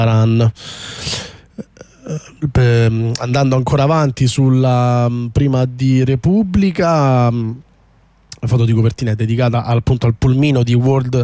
Iran. Andando ancora avanti sulla prima di Repubblica, la foto di copertina è dedicata appunto al pulmino di World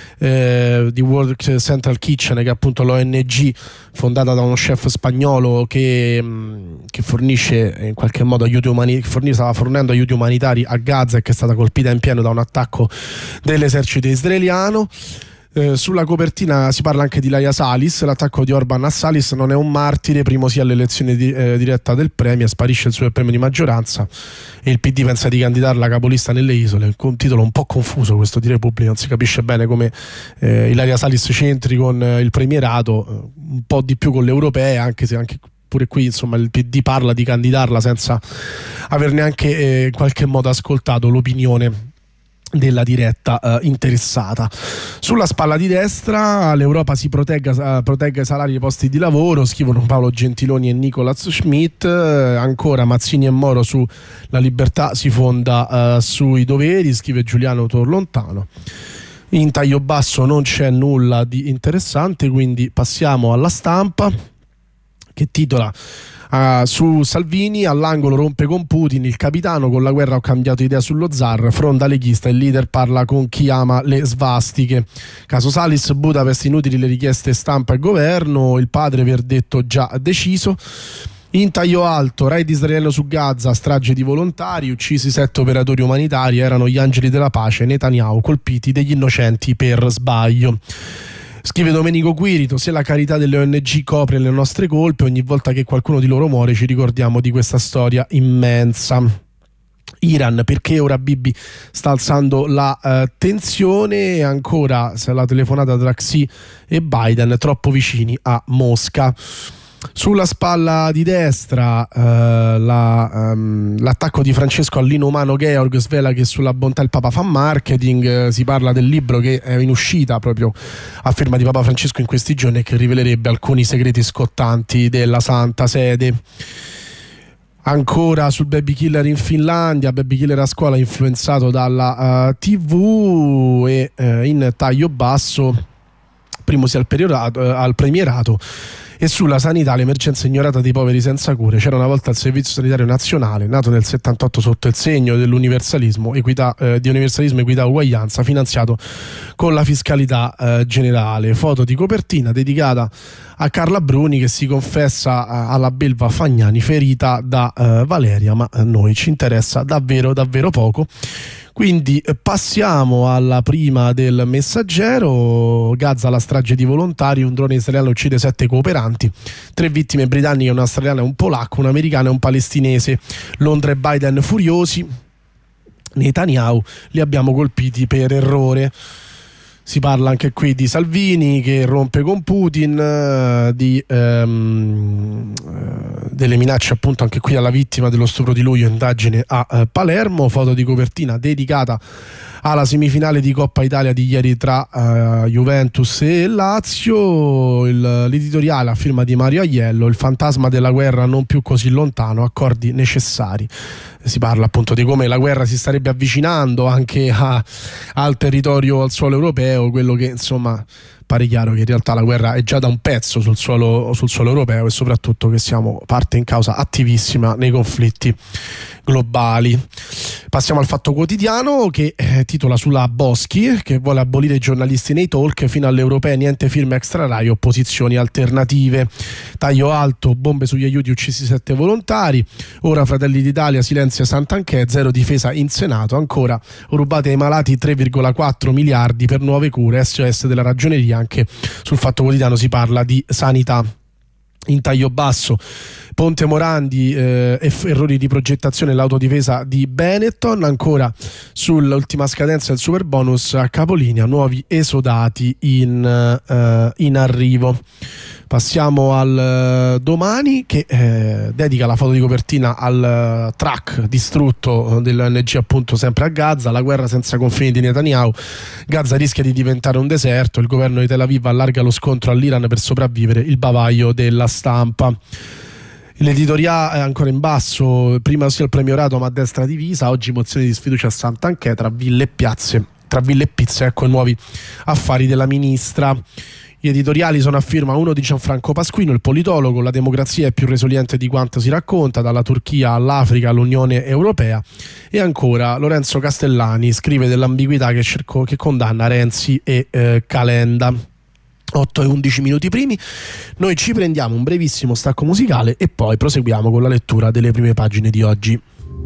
Central Kitchen, che è appunto l'ONG fondata da uno chef spagnolo che fornisce in qualche modo stava fornendo aiuti umanitari a Gaza e che è stata colpita in pieno da un attacco dell'esercito israeliano. Sulla copertina si parla anche di Ilaria Salis. L'attacco di Orban a Salis non è un martire, primo sia all'elezione diretta del premier, sparisce il suo premio di maggioranza e il PD pensa di candidarla capolista nelle isole. Un titolo un po' confuso questo di Repubblica, non si capisce bene come Ilaria Salis c'entri con il premierato, un po' di più con le europee, anche se pure qui insomma il PD parla di candidarla senza aver neanche in qualche modo ascoltato l'opinione della diretta interessata. Sulla spalla di destra, l'Europa si protegga i salari e i posti di lavoro, scrivono Paolo Gentiloni e Nicolas Schmidt. Ancora Mazzini e Moro su la libertà si fonda sui doveri, scrive Giuliano Torlontano. In taglio basso non c'è nulla di interessante, quindi passiamo alla Stampa, che titola su Salvini: all'angolo rompe con Putin, il capitano con la guerra ho cambiato idea sullo zar, fronda leghista, il leader parla con chi ama le svastiche. Caso Salis, Budapest, inutili le richieste stampa e governo, il padre verdetto già deciso. In taglio alto, raid israeliano su Gaza, strage di volontari, uccisi 7 operatori umanitari, erano gli angeli della pace, Netanyahu colpiti degli innocenti per sbaglio. Scrive Domenico Quirito: se la carità delle ONG copre le nostre colpe, ogni volta che qualcuno di loro muore ci ricordiamo di questa storia immensa. Iran, perché ora Bibi sta alzando la tensione, ancora la telefonata tra Xi e Biden, troppo vicini a Mosca. Sulla spalla di destra l'attacco di Francesco all'inumano Georg svela che sulla bontà il Papa fa marketing. Si parla del libro che è in uscita proprio a firma di Papa Francesco in questi giorni e che rivelerebbe alcuni segreti scottanti della Santa Sede. Ancora sul baby killer in Finlandia, baby killer a scuola influenzato dalla TV, e in taglio basso primo sia al premierato. E sulla sanità, l'emergenza ignorata dei poveri senza cure. C'era una volta il Servizio Sanitario Nazionale, nato nel 78 sotto il segno dell'universalismo, equità, uguaglianza, finanziato con la fiscalità generale. Foto di copertina dedicata a Carla Bruni, che si confessa alla belva Fagnani, ferita da Valeria, ma a noi ci interessa davvero davvero poco. Quindi passiamo alla prima del Messaggero. Gaza, la strage di volontari, un drone israeliano uccide 7 cooperanti, 3 vittime britanniche, un'australiana e un polacco, un americano e un palestinese. Londra e Biden furiosi, Netanyahu: li abbiamo colpiti per errore. Si parla anche qui di Salvini che rompe con Putin, delle minacce appunto anche qui alla vittima dello stupro di luglio, indagine a Palermo. Foto di copertina dedicata alla semifinale di Coppa Italia di ieri tra Juventus e Lazio. L'editoriale a firma di Mario Aiello: il fantasma della guerra non più così lontano, accordi necessari. Si parla appunto di come la guerra si starebbe avvicinando anche al territorio, al suolo europeo, quello che insomma pare chiaro che in realtà la guerra è già da un pezzo sul suolo europeo, e soprattutto che siamo parte in causa attivissima nei conflitti globali. Passiamo al Fatto Quotidiano, che titola sulla Boschi, che vuole abolire i giornalisti nei talk, fino alle europee niente firme extra Rai, opposizioni alternative. Taglio alto, bombe sugli aiuti, uccisi 7 volontari. Ora Fratelli d'Italia silenzia Santanchè, zero difesa in Senato. Ancora, rubate ai malati 3,4 miliardi per nuove cure, SOS della Ragioneria. Anche sul Fatto Quotidiano si parla di sanità. In taglio basso, Ponte Morandi, errori di progettazione, l'autodifesa di Benetton. Ancora sull'ultima scadenza del super bonus a capolinea, nuovi esodati in arrivo. Passiamo al Domani, che dedica la foto di copertina al truck distrutto dell'ONG appunto sempre a Gaza, la guerra senza confini di Netanyahu. Gaza rischia di diventare un deserto, il governo di Tel Aviv allarga lo scontro all'Iran per sopravvivere, il bavaglio della Stampa. L'editoriale ancora in basso, prima sia il premierato ma a destra divisa, oggi mozione di sfiducia a Santanchè, tra ville e pizze, ecco i nuovi affari della ministra. Gli editoriali sono a firma uno di Gianfranco Pasquino, il politologo: la democrazia è più resiliente di quanto si racconta, dalla Turchia all'Africa all'Unione Europea. E ancora Lorenzo Castellani scrive dell'ambiguità che condanna Renzi e Calenda. 8 e 11 minuti primi, noi ci prendiamo un brevissimo stacco musicale e poi proseguiamo con la lettura delle prime pagine di oggi.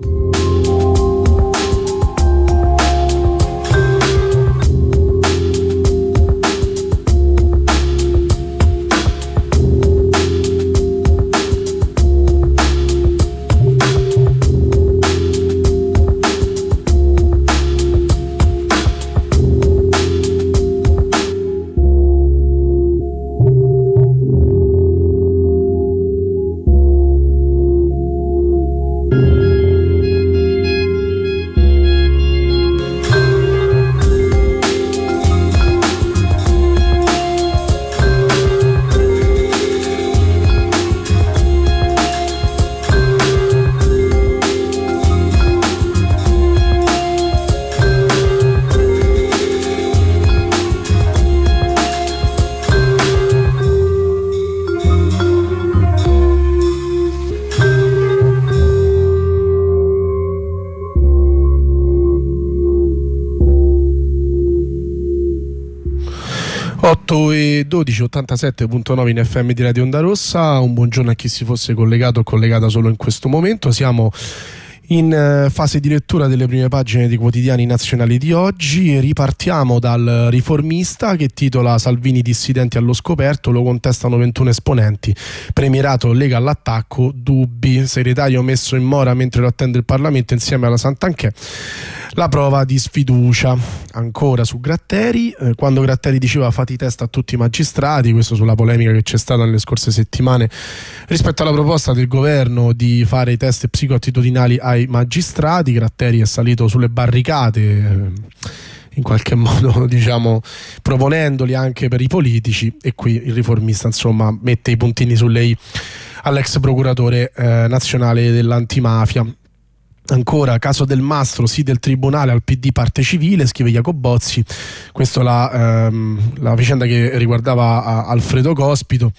E 12, 87.9 in FM di Radio Onda Rossa. Un buongiorno a chi si fosse collegato o collegata solo in questo momento. Siamo in fase di lettura delle prime pagine dei quotidiani nazionali di oggi. Ripartiamo dal Riformista, che titola: Salvini dissidenti allo scoperto, lo contestano 21 esponenti, premierato Lega all'attacco, dubbi, segretario messo in mora mentre lo attende il Parlamento insieme alla Santanchè, la prova di sfiducia. Ancora su Gratteri, quando Gratteri diceva fate i test a tutti i magistrati, questo sulla polemica che c'è stata nelle scorse settimane rispetto alla proposta del governo di fare i test psicoattitudinali ai magistrati. Gratteri è salito sulle barricate, in qualche modo diciamo proponendoli anche per i politici, e qui il Riformista insomma mette i puntini sulle i all'ex procuratore nazionale dell'antimafia. Ancora, caso Del Mastro, sì del tribunale, al PD parte civile, scrive Jacobozzi. Questo la vicenda che riguardava Alfredo Cospito,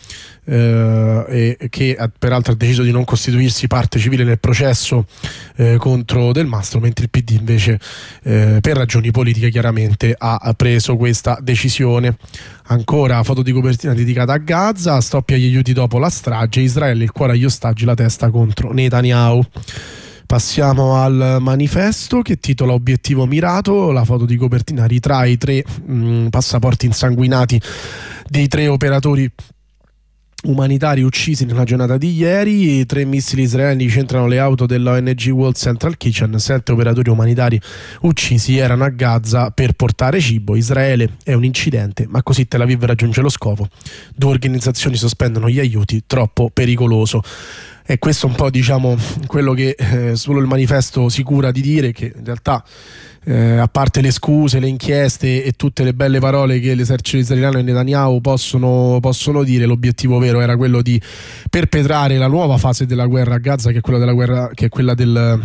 e che peraltro ha deciso di non costituirsi parte civile nel processo contro Del Mastro, mentre il PD invece per ragioni politiche chiaramente ha preso questa decisione. Ancora, foto di copertina dedicata a Gaza, stop agli aiuti dopo la strage, Israele il cuore agli ostaggi, la testa contro Netanyahu. Passiamo al Manifesto, che titola Obiettivo mirato. La foto di copertina ritrae i 3 passaporti insanguinati dei 3 operatori umanitari uccisi nella giornata di ieri. 3 missili israeliani centrano le auto dell'ONG World Central Kitchen. 7 operatori umanitari uccisi erano a Gaza per portare cibo. Israele è un incidente, ma così Tel Aviv raggiunge lo scopo. 2 organizzazioni sospendono gli aiuti, troppo pericoloso. E questo è un po' diciamo quello che solo il Manifesto si cura di dire, che in realtà a parte le scuse, le inchieste e tutte le belle parole che l'esercito israeliano e Netanyahu possono dire, l'obiettivo vero era quello di perpetrare la nuova fase della guerra a Gaza, che è quella della guerra, che è quella del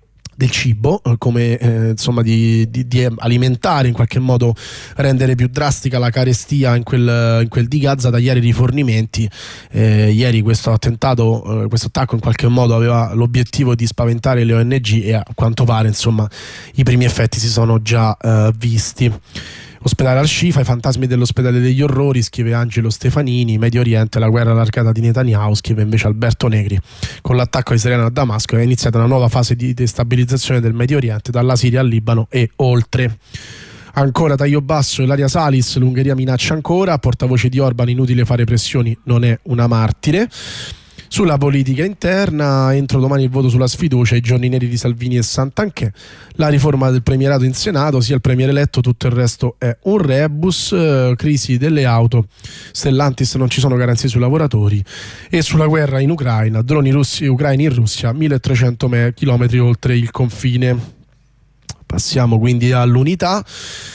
cibo, come insomma di alimentare, in qualche modo rendere più drastica la carestia in quel di Gaza. Da ieri rifornimenti, ieri questo attentato, questo attacco in qualche modo aveva l'obiettivo di spaventare le ONG e a quanto pare insomma i primi effetti si sono già visti. Ospedale al-Shifa, i fantasmi dell'ospedale degli orrori, scrive Angelo Stefanini. Medio Oriente, la guerra allargata di Netanyahu, scrive invece Alberto Negri. Con l'attacco israeliano a Damasco è iniziata una nuova fase di destabilizzazione del Medio Oriente, dalla Siria al Libano e oltre. Ancora taglio basso, Ilaria Salis, l'Ungheria minaccia ancora, portavoce di Orban, inutile fare pressioni, non è una martire. Sulla politica interna, entro domani il voto sulla sfiducia, i giorni neri di Salvini e Santanchè, la riforma del premierato in Senato, sia il premier eletto, tutto il resto è un rebus, crisi delle auto, Stellantis, non ci sono garanzie sui lavoratori, e sulla guerra in Ucraina, droni russi ucraini in Russia, 1300 chilometri oltre il confine. Passiamo quindi all'Unità.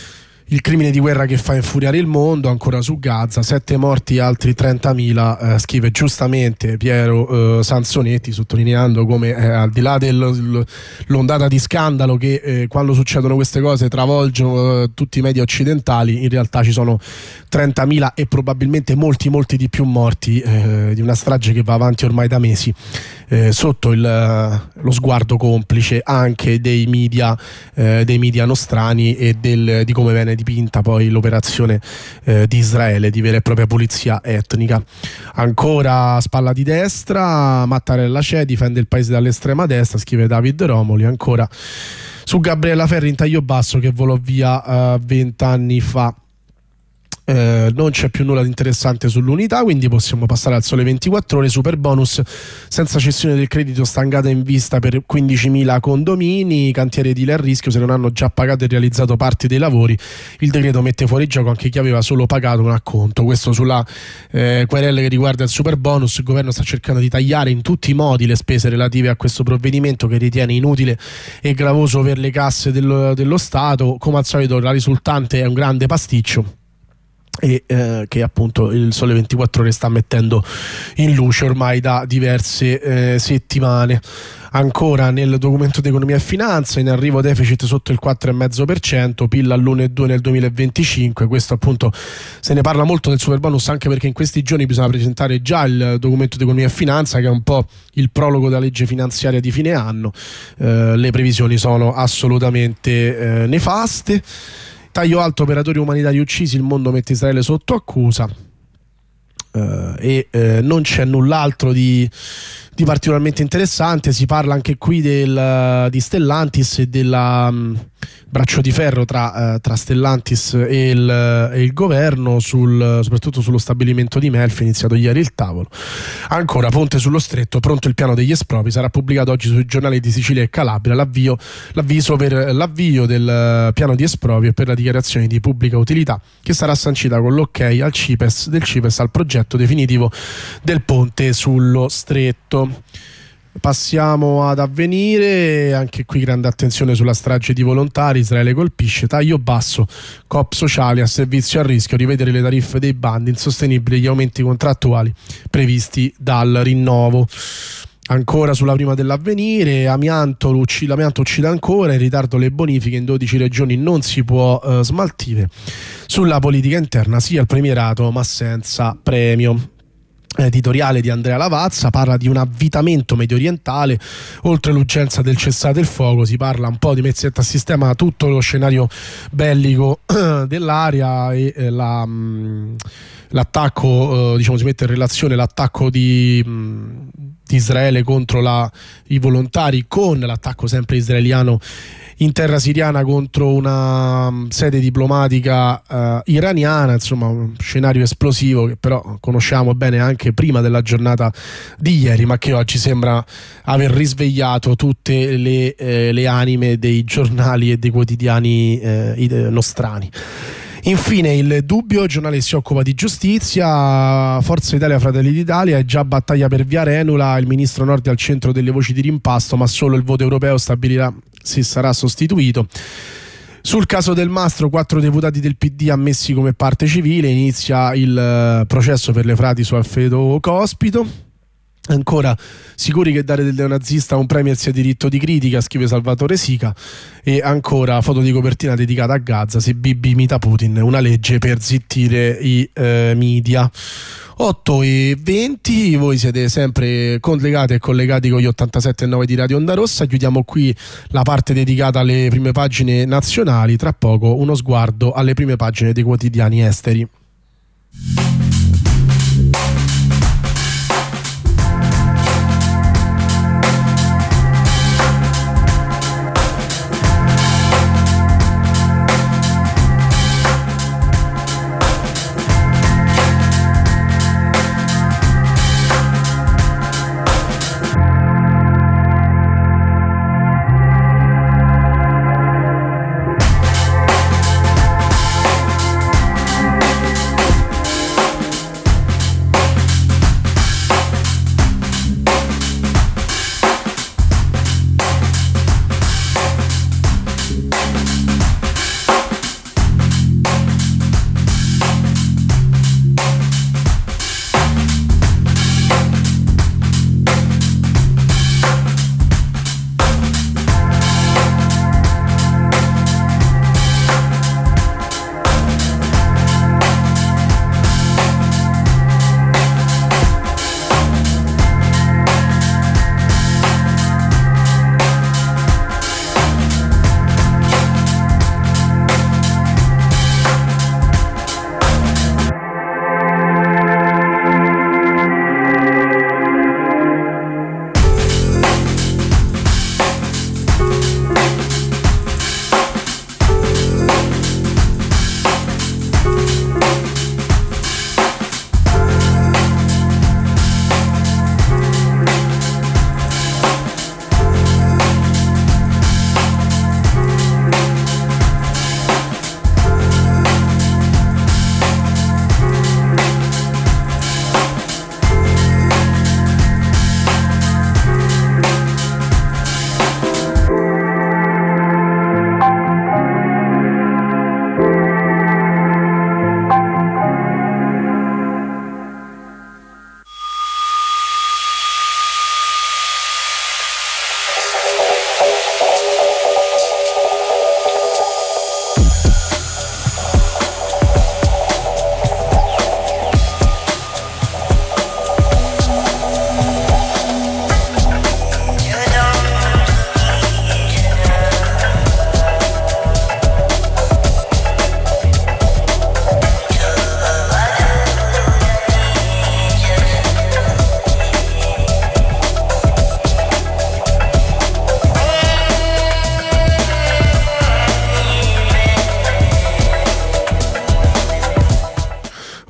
il crimine di guerra che fa infuriare il mondo. Ancora su Gaza, 7 morti, altri 30.000, scrive giustamente Piero Sansonetti, sottolineando come al di là dell'ondata di scandalo che quando succedono queste cose travolgono tutti i media occidentali, in realtà ci sono 30.000 e probabilmente molti di più morti di una strage che va avanti ormai da mesi, sotto lo sguardo complice anche dei media nostrani e di come viene dipinta poi l'operazione di Israele di vera e propria pulizia etnica. Ancora spalla di destra, Mattarella c'è, difende il paese dall'estrema destra, scrive David Romoli. Ancora su Gabriella Ferri in taglio basso, che volò via 20 anni fa. Non c'è più nulla di interessante sull'unità, quindi possiamo passare al Sole 24 Ore. Super bonus senza cessione del credito, stangata in vista per 15.000 condomini, cantieri edili a rischio se non hanno già pagato e realizzato parte dei lavori. Il decreto mette fuori gioco anche chi aveva solo pagato un acconto. Questo sulla querela che riguarda il super bonus. Il governo sta cercando di tagliare in tutti i modi le spese relative a questo provvedimento, che ritiene inutile e gravoso per le casse dello Stato. Come al solito la risultante è un grande pasticcio, e che appunto il Sole 24 Ore sta mettendo in luce ormai da diverse settimane. Ancora nel documento di economia e finanza, in arrivo deficit sotto il 4,5%, PIL all'1,2 nel 2025. Questo appunto, se ne parla molto del super bonus, anche perché in questi giorni bisogna presentare già il documento di economia e finanza, che è un po' il prologo della legge finanziaria di fine anno. Le previsioni sono assolutamente nefaste. Taglio alto, operatori umanitari uccisi, il mondo mette Israele sotto accusa. Non c'è null'altro di particolarmente interessante. Si parla anche qui di Stellantis e del braccio di ferro tra Stellantis e il governo, soprattutto sullo stabilimento di Melfi. È iniziato ieri il tavolo. Ancora Ponte sullo Stretto, pronto il piano degli espropri, sarà pubblicato oggi sui giornali di Sicilia e Calabria l'avviso per l'avvio del piano di esproprio e per la dichiarazione di pubblica utilità, che sarà sancita con l'ok del CIPES al progetto definitivo del ponte sullo Stretto. Passiamo ad Avvenire, anche qui grande attenzione sulla strage di volontari. Israele colpisce, taglio basso, coop sociali a servizio a rischio, rivedere le tariffe dei bandi, insostenibili gli aumenti contrattuali previsti dal rinnovo. Ancora sulla prima dell'Avvenire, l'amianto uccide ancora, in ritardo le bonifiche, in 12 regioni non si può smaltire. Sulla politica interna sia il premierato ma senza premio. Editoriale di Andrea Lavazza parla di un avvitamento medio orientale, oltre l'urgenza del cessate il fuoco si parla un po' di mezzetta a sistema tutto lo scenario bellico dell'area e l'attacco, diciamo, si mette in relazione l'attacco di Israele contro i volontari con l'attacco sempre israeliano in terra siriana contro una sede diplomatica iraniana. Insomma, un scenario esplosivo che però conosciamo bene anche prima della giornata di ieri, ma che oggi sembra aver risvegliato tutte le anime dei giornali e dei quotidiani nostrani. Infine il Dubbio, il giornale si occupa di giustizia. Forza Italia, Fratelli d'Italia, è già battaglia per via Renula, il ministro Nordio al centro delle voci di rimpasto, ma solo il voto europeo stabilirà se sarà sostituito. Sul caso Del Mastro, 4 deputati del PD ammessi come parte civile, inizia il processo per le frati su Alfredo Cospito. Ancora, sicuri che dare del neonazista a un premier sia diritto di critica, scrive Salvatore Sica. E ancora foto di copertina dedicata a Gaza, se Bibi imita Putin, una legge per zittire i media. 8:20, voi siete sempre collegati e collegati con gli 87.9 di Radio Onda Rossa. Chiudiamo qui la parte dedicata alle prime pagine nazionali, tra poco uno sguardo alle prime pagine dei quotidiani esteri.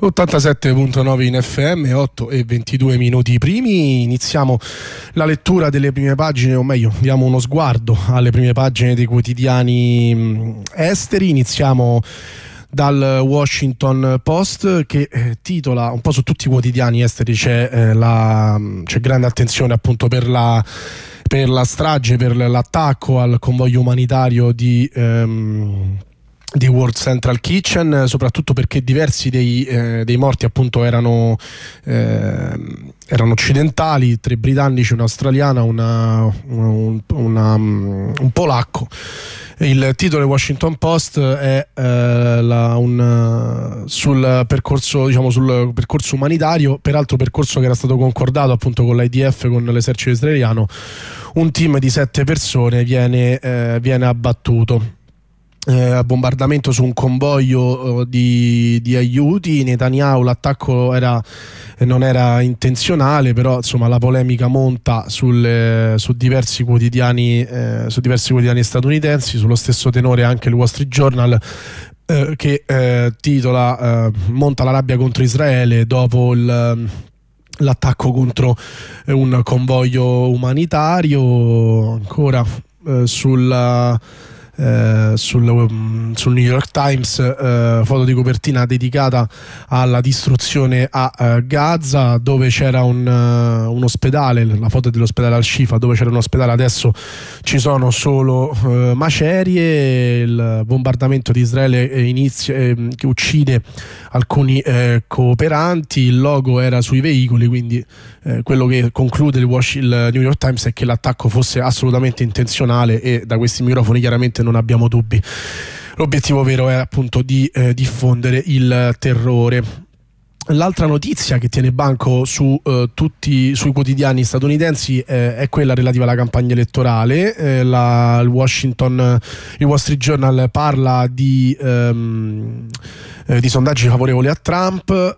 87.9 in FM, 8 e 22 minuti primi. Iniziamo la lettura delle prime pagine, o meglio, diamo uno sguardo alle prime pagine dei quotidiani esteri. Iniziamo dal Washington Post, che titola un po' su tutti i quotidiani esteri. C'è grande attenzione appunto per la strage, per l'attacco al convoglio umanitario di World Central Kitchen, soprattutto perché diversi dei morti appunto erano occidentali, 3 britannici, un'australiana, un polacco. Il titolo del Washington Post è sul percorso umanitario, peraltro percorso che era stato concordato appunto con l'IDF, con l'esercito israeliano. Un team di 7 persone viene abbattuto. Bombardamento su un convoglio di aiuti. Netanyahu, l'attacco non era intenzionale, però insomma la polemica monta su diversi quotidiani statunitensi. Sullo stesso tenore anche il Wall Street Journal, che titola monta la rabbia contro Israele dopo l'attacco contro un convoglio umanitario. Ancora sul New York Times, foto di copertina dedicata alla distruzione a Gaza, dove c'era un ospedale, la foto dell'ospedale Al-Shifa, dove c'era un ospedale, adesso ci sono solo macerie. Il bombardamento di Israele che uccide alcuni cooperanti. Il logo era sui veicoli, quindi quello che conclude il New York Times è che l'attacco fosse assolutamente intenzionale, e da questi microfoni chiaramente non abbiamo dubbi. L'obiettivo vero è appunto di diffondere il terrore. L'altra notizia che tiene banco sui quotidiani statunitensi è quella relativa alla campagna elettorale. Il Wall Street Journal parla di sondaggi favorevoli a Trump,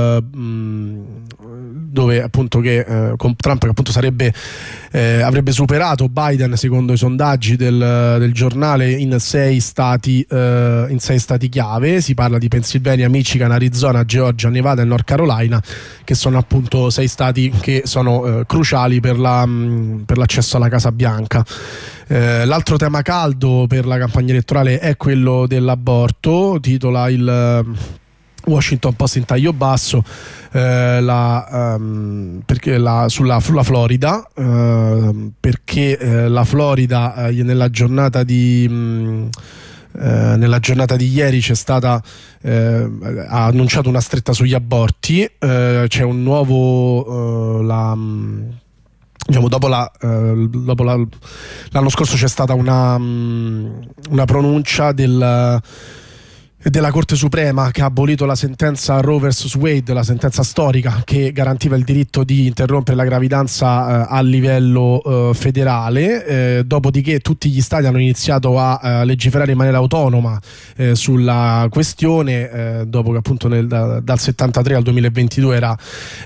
dove appunto con Trump che appunto avrebbe superato Biden secondo i sondaggi del giornale in 6 stati chiave. Si parla di Pennsylvania, Michigan, Arizona, Georgia, Nevada e North Carolina, che sono appunto 6 stati che sono cruciali per l'accesso alla Casa Bianca. L'altro tema caldo per la campagna elettorale è quello dell'aborto. Titola il Washington Post in taglio basso sulla Florida, perché la Florida nella giornata di ieri ha annunciato una stretta sugli aborti. C'è un nuovo dopo l'anno scorso c'è stata una pronuncia della Corte Suprema che ha abolito la sentenza Roe vs. Wade, la sentenza storica che garantiva il diritto di interrompere la gravidanza a livello federale. Dopodiché tutti gli stati hanno iniziato a legiferare in maniera autonoma sulla questione, dopo che appunto dal 73 al 2022 era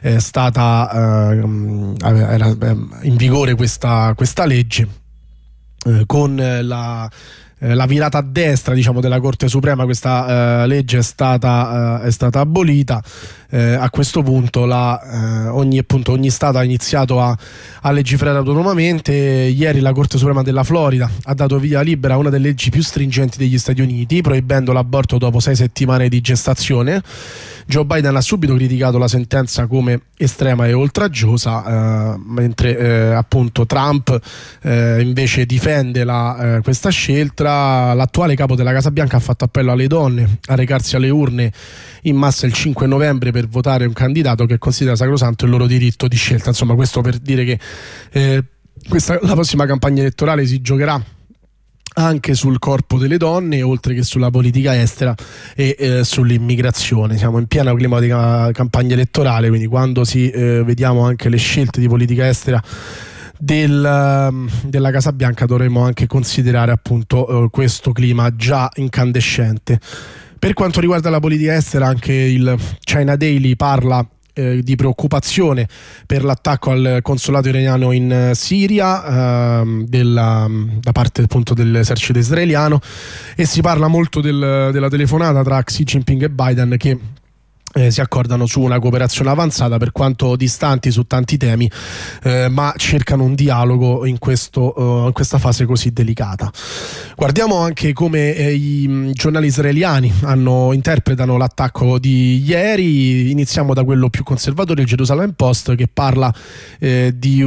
in vigore questa legge. Con la virata a destra della Corte Suprema, questa legge è stata abolita. A questo punto ogni Stato ha iniziato a legiferare autonomamente. Ieri la Corte Suprema della Florida ha dato via libera a una delle leggi più stringenti degli Stati Uniti, proibendo l'aborto dopo 6 settimane di gestazione. Joe Biden ha subito criticato la sentenza come estrema e oltraggiosa, mentre appunto Trump invece difende questa scelta. L'attuale capo della Casa Bianca ha fatto appello alle donne a recarsi alle urne in massa il 5 novembre per votare un candidato che considera sacrosanto il loro diritto di scelta. Insomma, questo per dire che la prossima campagna elettorale si giocherà anche sul corpo delle donne, oltre che sulla politica estera e sull'immigrazione. Siamo in piena clima di campagna elettorale, quindi quando vediamo anche le scelte di politica estera della Casa Bianca dovremo anche considerare appunto questo clima già incandescente. Per quanto riguarda la politica estera, anche il China Daily parla di preoccupazione per l'attacco al consolato iraniano in Siria da parte appunto dell'esercito israeliano, e si parla molto della telefonata tra Xi Jinping e Biden, che si accordano su una cooperazione avanzata, per quanto distanti su tanti temi, ma cercano un dialogo in questa fase così delicata. Guardiamo anche come i giornali israeliani interpretano l'attacco di ieri. Iniziamo da quello più conservatore, il Jerusalem Post, che parla di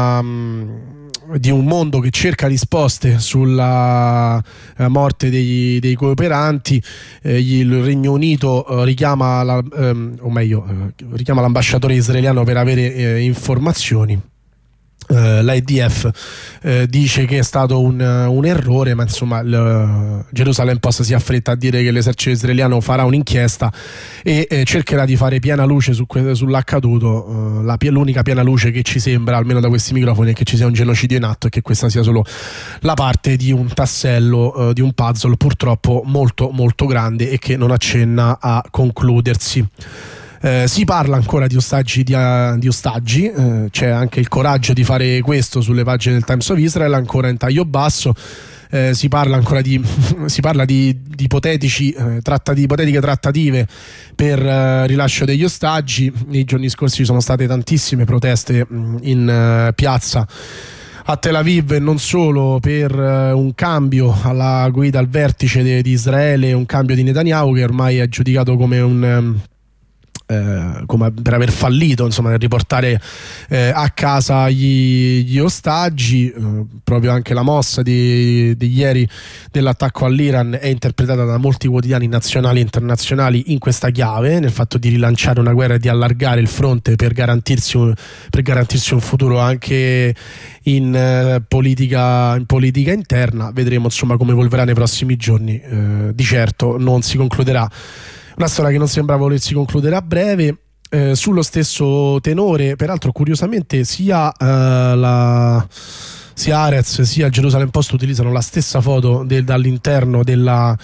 un mondo che cerca risposte sulla morte dei cooperanti. Il Regno Unito richiama l'ambasciatore israeliano per avere informazioni. L'IDF dice che è stato un errore, ma insomma il Jerusalem Post si affretta a dire che l'esercito israeliano farà un'inchiesta e cercherà di fare piena luce sull'accaduto. L'unica piena luce che ci sembra, almeno da questi microfoni, è che ci sia un genocidio in atto e che questa sia solo la parte di un tassello di un puzzle purtroppo molto molto grande e che non accenna a concludersi. Si parla ancora di ostaggi, c'è anche il coraggio di fare questo sulle pagine del Times of Israel, ancora in taglio basso. Si parla di ipotetiche trattative per rilascio degli ostaggi. Nei giorni scorsi ci sono state tantissime proteste in piazza a Tel Aviv e non solo, per un cambio alla guida, al vertice di Israele, un cambio di Netanyahu, che ormai è giudicato come per aver fallito, insomma, nel riportare a casa gli ostaggi. Proprio anche la mossa di ieri dell'attacco all'Iran è interpretata da molti quotidiani nazionali e internazionali in questa chiave, nel fatto di rilanciare una guerra e di allargare il fronte per garantirsi un futuro anche in politica interna. Vedremo insomma come evolverà nei prossimi giorni. Di certo non si concluderà. Una storia che non sembra volersi concludere a breve. Sullo stesso tenore, peraltro, curiosamente, sia Haaretz sia il Jerusalem Post utilizzano la stessa foto dall'interno del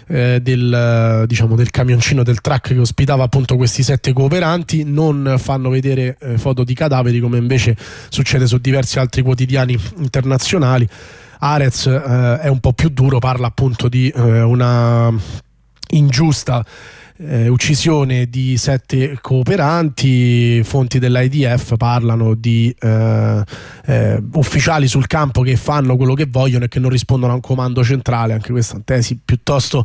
camioncino, del truck che ospitava appunto questi 7 cooperanti. Non fanno vedere foto di cadaveri, come invece succede su diversi altri quotidiani internazionali. Haaretz è un po' più duro, parla appunto di una ingiusta uccisione di 7 cooperanti. Fonti dell'IDF parlano di ufficiali sul campo che fanno quello che vogliono e che non rispondono a un comando centrale. Anche questa è una tesi piuttosto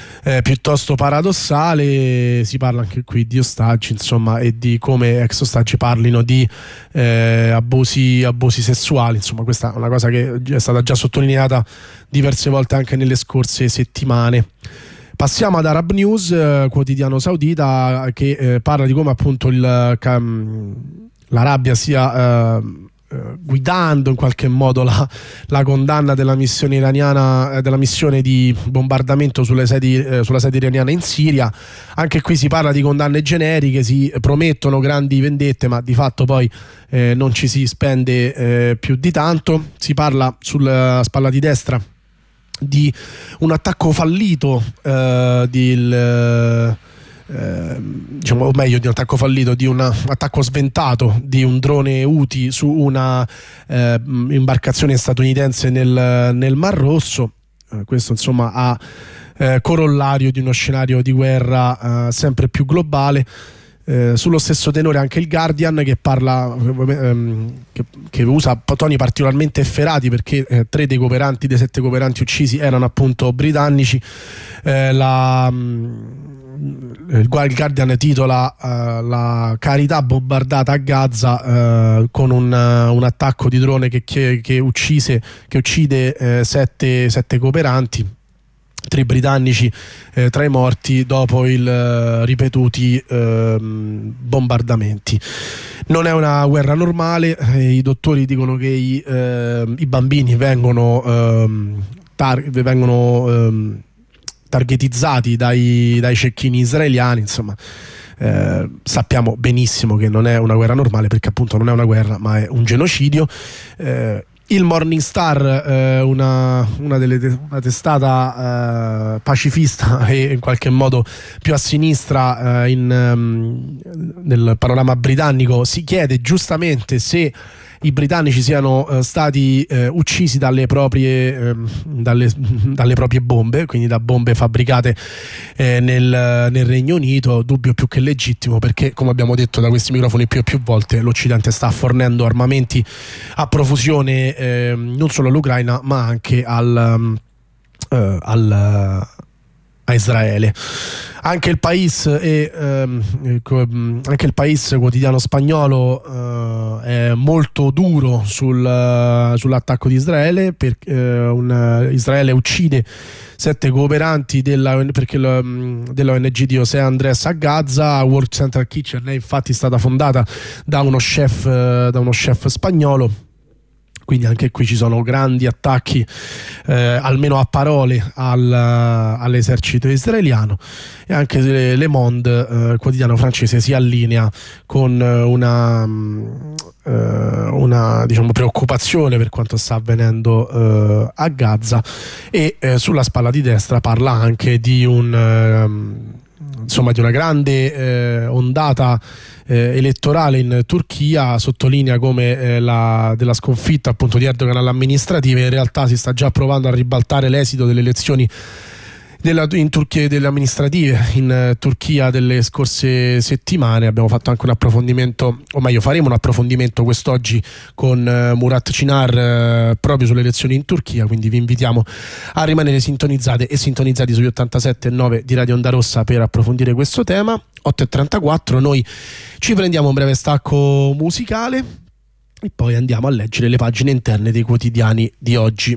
paradossale. Si parla anche qui di ostaggi, insomma, e di come ex ostaggi parlino di abusi sessuali. Insomma, questa è una cosa che è stata già sottolineata diverse volte anche nelle scorse settimane. Passiamo ad Arab News, quotidiano saudita, che parla di come appunto l'Arabia stia guidando in qualche modo la condanna della missione iraniana, della missione di bombardamento sulla sede iraniana in Siria. Anche qui si parla di condanne generiche, si promettono grandi vendette, ma di fatto poi non ci si spende più di tanto. Si parla sulla spalla di destra di un attacco fallito, di un attacco sventato di un drone Houthi su una imbarcazione statunitense nel Mar Rosso. Questo insomma ha corollario di uno scenario di guerra sempre più globale. Sullo stesso tenore anche il Guardian, che parla che usa toni particolarmente efferati, perché 3 dei 7 cooperanti uccisi erano appunto britannici. Il Guardian titola la carità bombardata a Gaza con un attacco di drone che uccide 7 cooperanti, 3 britannici tra i morti dopo i ripetuti bombardamenti. Non è una guerra normale. I dottori dicono che i bambini vengono targetizzati dai cecchini israeliani. Insomma, sappiamo benissimo che non è una guerra normale, perché appunto non è una guerra ma è un genocidio. Il Morning Star, una testata pacifista e in qualche modo più a sinistra nel panorama britannico, si chiede giustamente se i britannici siano stati uccisi dalle proprie bombe, quindi da bombe fabbricate nel Regno Unito. Dubbio più che legittimo, perché come abbiamo detto da questi microfoni più e più volte, l'Occidente sta fornendo armamenti a profusione non solo all'Ucraina ma anche a Israele. Anche il País quotidiano spagnolo è molto duro sull'attacco di Israele, Israele uccide 7 cooperanti dell'ONG di José Andrés a Gaza. World Central Kitchen è infatti stata fondata da uno chef spagnolo. Quindi anche qui ci sono grandi attacchi, almeno a parole, all'esercito israeliano. E anche Le Monde, quotidiano francese, si allinea con una diciamo preoccupazione per quanto sta avvenendo a Gaza, e sulla spalla di destra parla anche di una grande ondata elettorale in Turchia. Sottolinea come della sconfitta appunto di Erdogan alle amministrative in realtà si sta già provando a ribaltare l'esito delle elezioni in Turchia, delle amministrative in Turchia delle scorse settimane. Abbiamo fatto anche un approfondimento, o meglio faremo un approfondimento quest'oggi con Murat Çınar proprio sulle elezioni in Turchia, quindi vi invitiamo a rimanere sintonizzate e sintonizzati sugli 87.9 di Radio Onda Rossa per approfondire questo tema. 8.34, noi ci prendiamo un breve stacco musicale e poi andiamo a leggere le pagine interne dei quotidiani di oggi.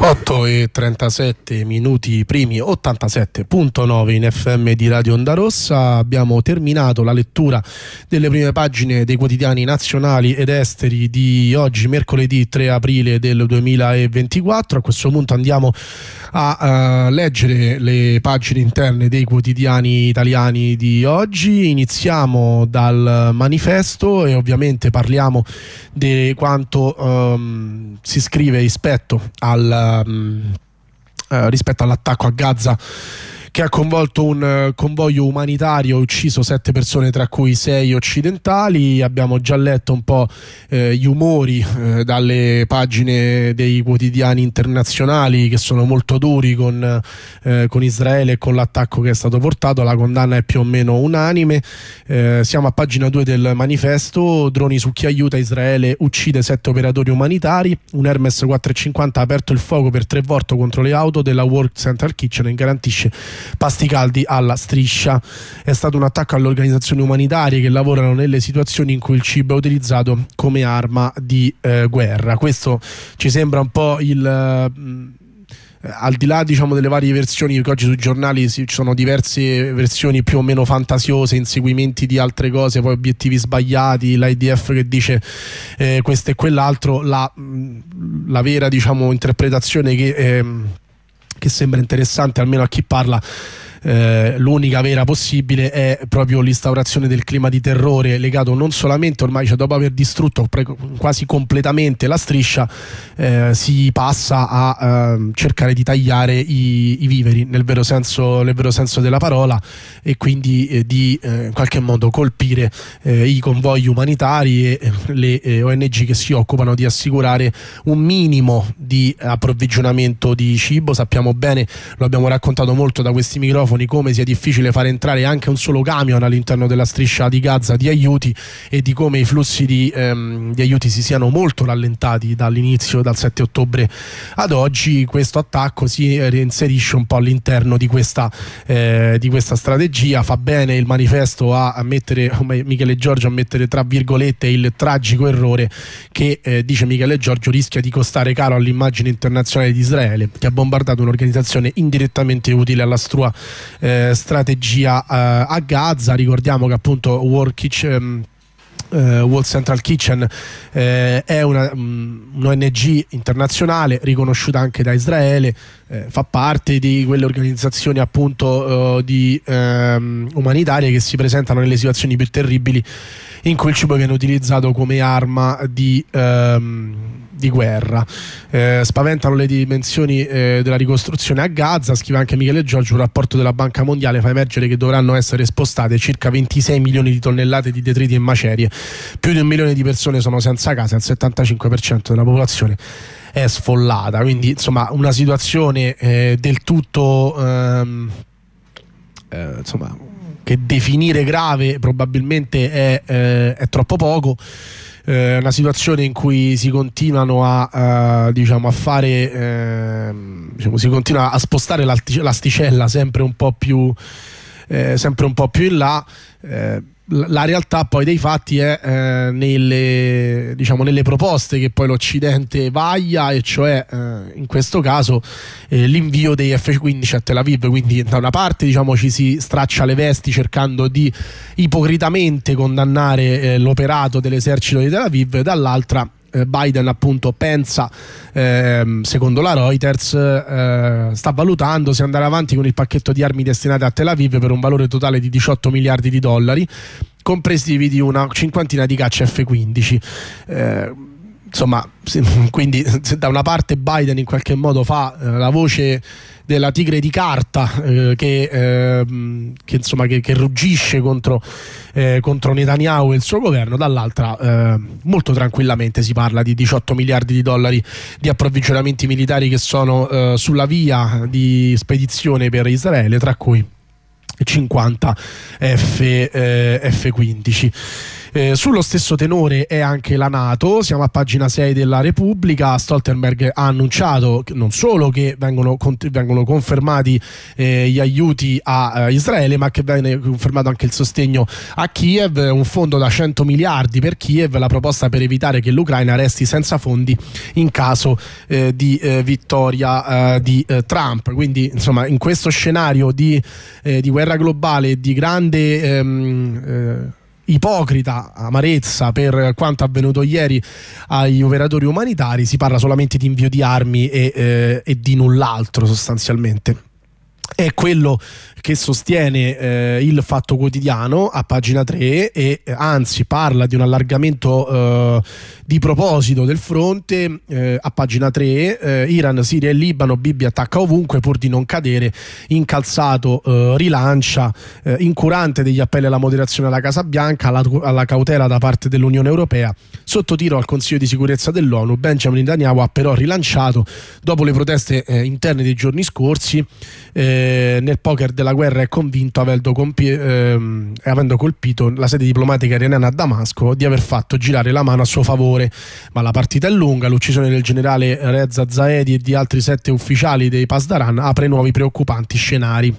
8:37 primi, 87.9 in FM di Radio Onda Rossa. Abbiamo terminato la lettura delle prime pagine dei quotidiani nazionali ed esteri di oggi, mercoledì 3 aprile del 2024. A questo punto andiamo a leggere le pagine interne dei quotidiani italiani di oggi. Iniziamo dal Manifesto e ovviamente parliamo di quanto si scrive rispetto all'attacco a Gaza, che ha coinvolto un convoglio umanitario e ucciso 7 persone, tra cui 6 occidentali. Abbiamo già letto un po' gli umori dalle pagine dei quotidiani internazionali, che sono molto duri con Israele e con l'attacco che è stato portato. La condanna è più o meno unanime. Siamo a pagina 2 del Manifesto. Droni su chi aiuta, Israele uccide 7 operatori umanitari. Un Hermes 450 ha aperto il fuoco per 3 volte contro le auto della World Central Kitchen e garantisce pasti caldi alla striscia. È stato un attacco alle organizzazioni umanitarie che lavorano nelle situazioni in cui il cibo è utilizzato come arma di guerra. Questo ci sembra un po' al di là, diciamo, delle varie versioni, perché oggi sui giornali ci sono diverse versioni più o meno fantasiose, inseguimenti di altre cose, poi obiettivi sbagliati, l'IDF che dice questo e quell'altro. La vera, diciamo, interpretazione che sembra interessante, almeno a chi parla, l'unica vera possibile, è proprio l'instaurazione del clima di terrore legato non solamente, ormai, cioè, dopo aver distrutto quasi completamente la striscia, si passa a cercare di tagliare i viveri nel vero senso della parola, e quindi di in qualche modo colpire i convogli umanitari e le ONG che si occupano di assicurare un minimo di approvvigionamento di cibo. Sappiamo bene, lo abbiamo raccontato molto da questi microfoni, come sia difficile fare entrare anche un solo camion all'interno della striscia di Gaza di aiuti, e di come i flussi di aiuti si siano molto rallentati dall'inizio, dal 7 ottobre ad oggi. Questo attacco si reinserisce un po' all'interno di questa strategia. Fa bene il Manifesto a mettere, Michele Giorgio, a mettere tra virgolette il tragico errore che, dice Michele Giorgio, rischia di costare caro all'immagine internazionale di Israele, che ha bombardato un'organizzazione indirettamente utile alla sua strategia a Gaza. Ricordiamo che appunto World Central Kitchen è un'ONG internazionale riconosciuta anche da Israele, fa parte di quelle organizzazioni appunto umanitarie che si presentano nelle situazioni più terribili in cui il cibo viene utilizzato come arma di guerra. Spaventano le dimensioni della ricostruzione a Gaza, scrive anche Michele Giorgio. Un rapporto della Banca Mondiale fa emergere che dovranno essere spostate circa 26 milioni di tonnellate di detriti e macerie. Più di 1 milione di persone sono senza casa, il 75% della popolazione è sfollata. Quindi, insomma, una situazione del tutto insomma, che definire grave probabilmente è troppo poco. Una situazione in cui si continuano a si continua a spostare l'asticella sempre un po' più in là. La realtà poi dei fatti è nelle proposte che poi l'Occidente vaglia, e cioè in questo caso l'invio dei F-15 a Tel Aviv. Quindi da una parte, diciamo, ci si straccia le vesti cercando di ipocritamente condannare l'operato dell'esercito di Tel Aviv, dall'altra Biden appunto pensa, secondo la Reuters, sta valutando se andare avanti con il pacchetto di armi destinate a Tel Aviv per un valore totale di 18 miliardi di dollari, compresivi di una cinquantina di caccia F-15. Insomma, quindi da una parte Biden in qualche modo fa la voce della tigre di carta che ruggisce contro Netanyahu e il suo governo, dall'altra molto tranquillamente si parla di 18 miliardi di dollari di approvvigionamenti militari che sono sulla via di spedizione per Israele, tra cui 50 F-15. Sullo stesso tenore è anche la NATO, siamo a pagina 6 della Repubblica. Stoltenberg ha annunciato non solo che vengono confermati gli aiuti a Israele, ma che viene confermato anche il sostegno a Kiev, un fondo da 100 miliardi per Kiev, la proposta per evitare che l'Ucraina resti senza fondi in caso di vittoria di Trump. Quindi insomma, in questo scenario di guerra globale, di grande ipocrita amarezza per quanto avvenuto ieri agli operatori umanitari, si parla solamente di invio di armi e di null'altro sostanzialmente. È quello che sostiene il Fatto Quotidiano a pagina 3 e anzi parla di un allargamento di proposito del fronte a pagina 3. Iran, Siria e Libano, Bibi attacca ovunque pur di non cadere, incalzato rilancia, incurante degli appelli alla moderazione alla Casa Bianca, alla cautela da parte dell'Unione Europea, sotto tiro al Consiglio di sicurezza dell'ONU. Benjamin Netanyahu ha però rilanciato dopo le proteste interne dei giorni scorsi. Nel poker della guerra è convinto, avendo colpito la sede diplomatica iraniana a Damasco, di aver fatto girare la mano a suo favore. Ma la partita è lunga. L'uccisione del generale Reza Zaedi e di altri 7 ufficiali dei Pasdaran apre nuovi preoccupanti scenari.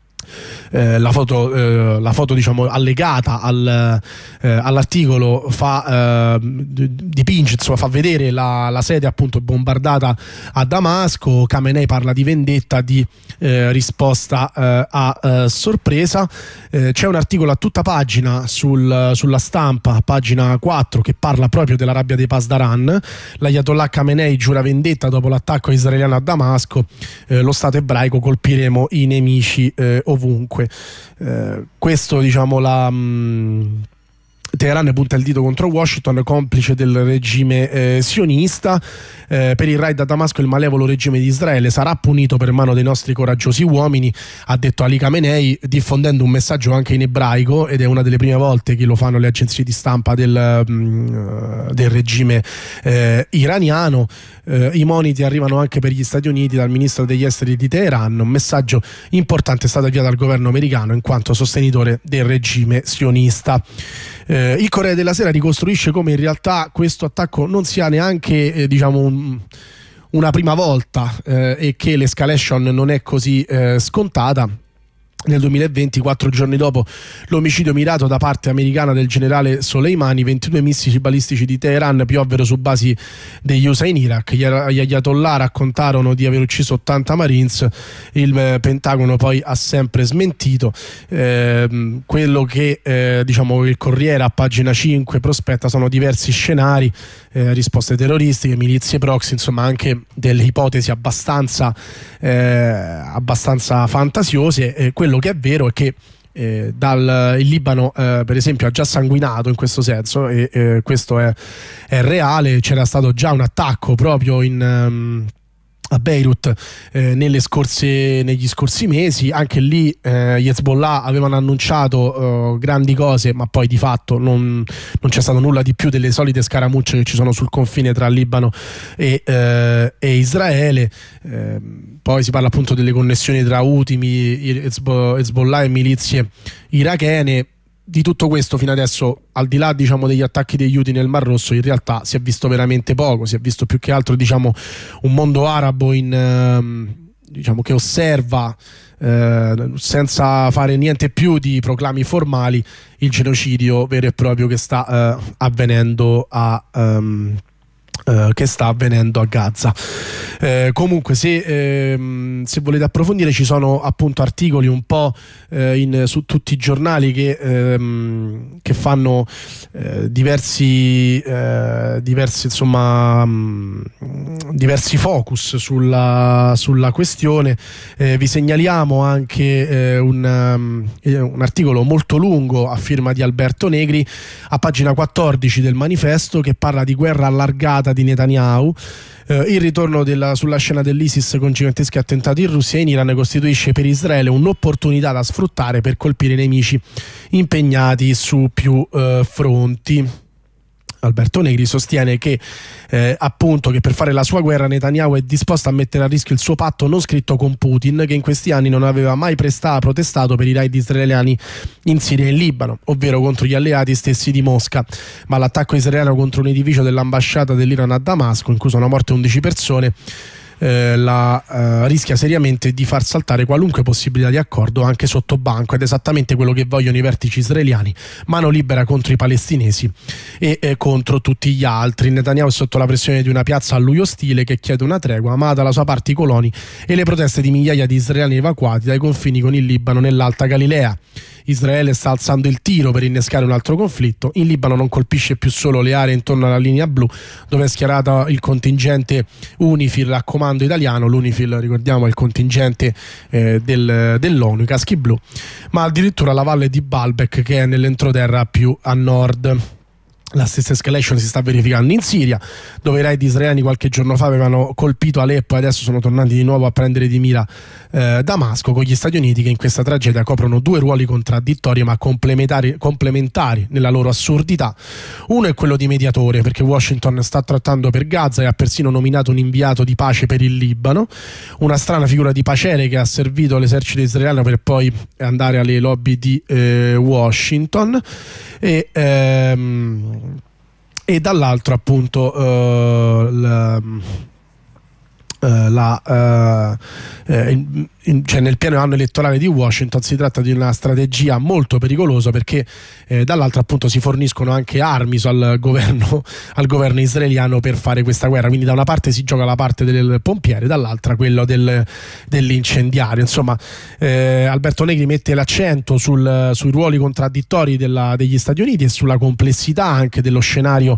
La foto diciamo allegata all'articolo dipinge, insomma, fa vedere la sede appunto bombardata a Damasco. Khamenei parla di vendetta, di risposta a sorpresa. C'è un articolo a tutta pagina sulla Stampa, pagina 4, che parla proprio della rabbia dei Pasdaran. L'Ayatollah Khamenei giura vendetta dopo l'attacco israeliano a Damasco. Lo Stato ebraico, colpiremo i nemici ovunque. Questo diciamo Teheran punta il dito contro Washington, complice del regime sionista. Per il raid a Damasco il malevolo regime di Israele sarà punito per mano dei nostri coraggiosi uomini, ha detto Ali Khamenei, diffondendo un messaggio anche in ebraico, ed è una delle prime volte che lo fanno le agenzie di stampa del regime iraniano. I moniti arrivano anche per gli Stati Uniti dal ministro degli esteri di Teheran. Un messaggio importante è stato avviato dal governo americano in quanto sostenitore del regime sionista. Il Corriere della Sera ricostruisce come in realtà questo attacco non sia neanche una prima volta e che l'escalation non è così scontata. Nel 2020, 4 giorni dopo l'omicidio mirato da parte americana del generale Soleimani, 22 missili balistici di Teheran piovvero su basi degli USA in Iraq. Gli Ayatollah raccontarono di aver ucciso 80 Marines. Il Pentagono poi ha sempre smentito. Quello che diciamo il Corriere a pagina 5 prospetta sono diversi scenari, risposte terroristiche, milizie proxy, insomma anche delle ipotesi abbastanza fantasiose. Quello che è vero è che il Libano per esempio ha già sanguinato in questo senso e questo è reale. C'era stato già un attacco proprio a Beirut negli scorsi mesi. Anche lì gli Hezbollah avevano annunciato grandi cose, ma poi di fatto non c'è stato nulla di più delle solite scaramucce che ci sono sul confine tra Libano e Israele. Poi si parla appunto delle connessioni tra Houthi, Hezbollah e milizie irachene. Di tutto questo fino adesso, al di là diciamo degli attacchi degli Houthi nel Mar Rosso, in realtà si è visto veramente poco. Si è visto più che altro diciamo un mondo arabo diciamo che osserva senza fare niente più di proclami formali il genocidio vero e proprio che sta avvenendo a Gaza. Comunque se volete approfondire ci sono appunto articoli un po' su tutti i giornali che fanno diversi focus sulla questione. Vi segnaliamo anche un articolo molto lungo a firma di Alberto Negri a pagina 14 del Manifesto, che parla di guerra allargata di Netanyahu. Il ritorno sulla scena dell'ISIS con giganteschi attentati in Russia e in Iran costituisce per Israele un'opportunità da sfruttare per colpire i nemici impegnati su più fronti. Alberto Negri sostiene che appunto che per fare la sua guerra Netanyahu è disposto a mettere a rischio il suo patto non scritto con Putin, che in questi anni non aveva mai protestato per i raid israeliani in Siria e in Libano, ovvero contro gli alleati stessi di Mosca. Ma l'attacco israeliano contro un edificio dell'ambasciata dell'Iran a Damasco, in cui sono morte 11 persone, rischia seriamente di far saltare qualunque possibilità di accordo anche sotto banco, ed è esattamente quello che vogliono i vertici israeliani: mano libera contro i palestinesi e contro tutti gli altri. Netanyahu è sotto la pressione di una piazza a lui ostile che chiede una tregua, ma ha dalla sua parte i coloni e le proteste di migliaia di israeliani evacuati dai confini con il Libano nell'Alta Galilea. Israele sta alzando il tiro per innescare un altro conflitto. In Libano non colpisce più solo le aree intorno alla linea blu, dove è schierato il contingente UNIFIL a comando italiano. L'UNIFIL, ricordiamo, è il contingente dell'ONU, i caschi blu, ma addirittura la valle di Baalbek, che è nell'entroterra più a nord. La stessa escalation si sta verificando in Siria, dove i raid israeliani qualche giorno fa avevano colpito Aleppo e adesso sono tornati di nuovo a prendere di mira Damasco, con gli Stati Uniti che in questa tragedia coprono due ruoli contraddittori ma complementari nella loro assurdità. Uno è quello di mediatore, perché Washington sta trattando per Gaza e ha persino nominato un inviato di pace per il Libano, una strana figura di paciere che ha servito l'esercito israeliano per poi andare alle lobby di Washington. E dall'altro appunto cioè nel pieno anno elettorale di Washington si tratta di una strategia molto pericolosa, perché dall'altro appunto si forniscono anche armi al governo israeliano per fare questa guerra. Quindi da una parte si gioca la parte del pompiere, dall'altra quello dell'incendiario. Insomma, Alberto Negri mette l'accento sui ruoli contraddittori degli Stati Uniti e sulla complessità anche dello scenario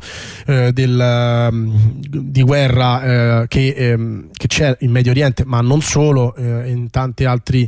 di guerra che c'è in Medio Oriente, ma non solo, in tanti altri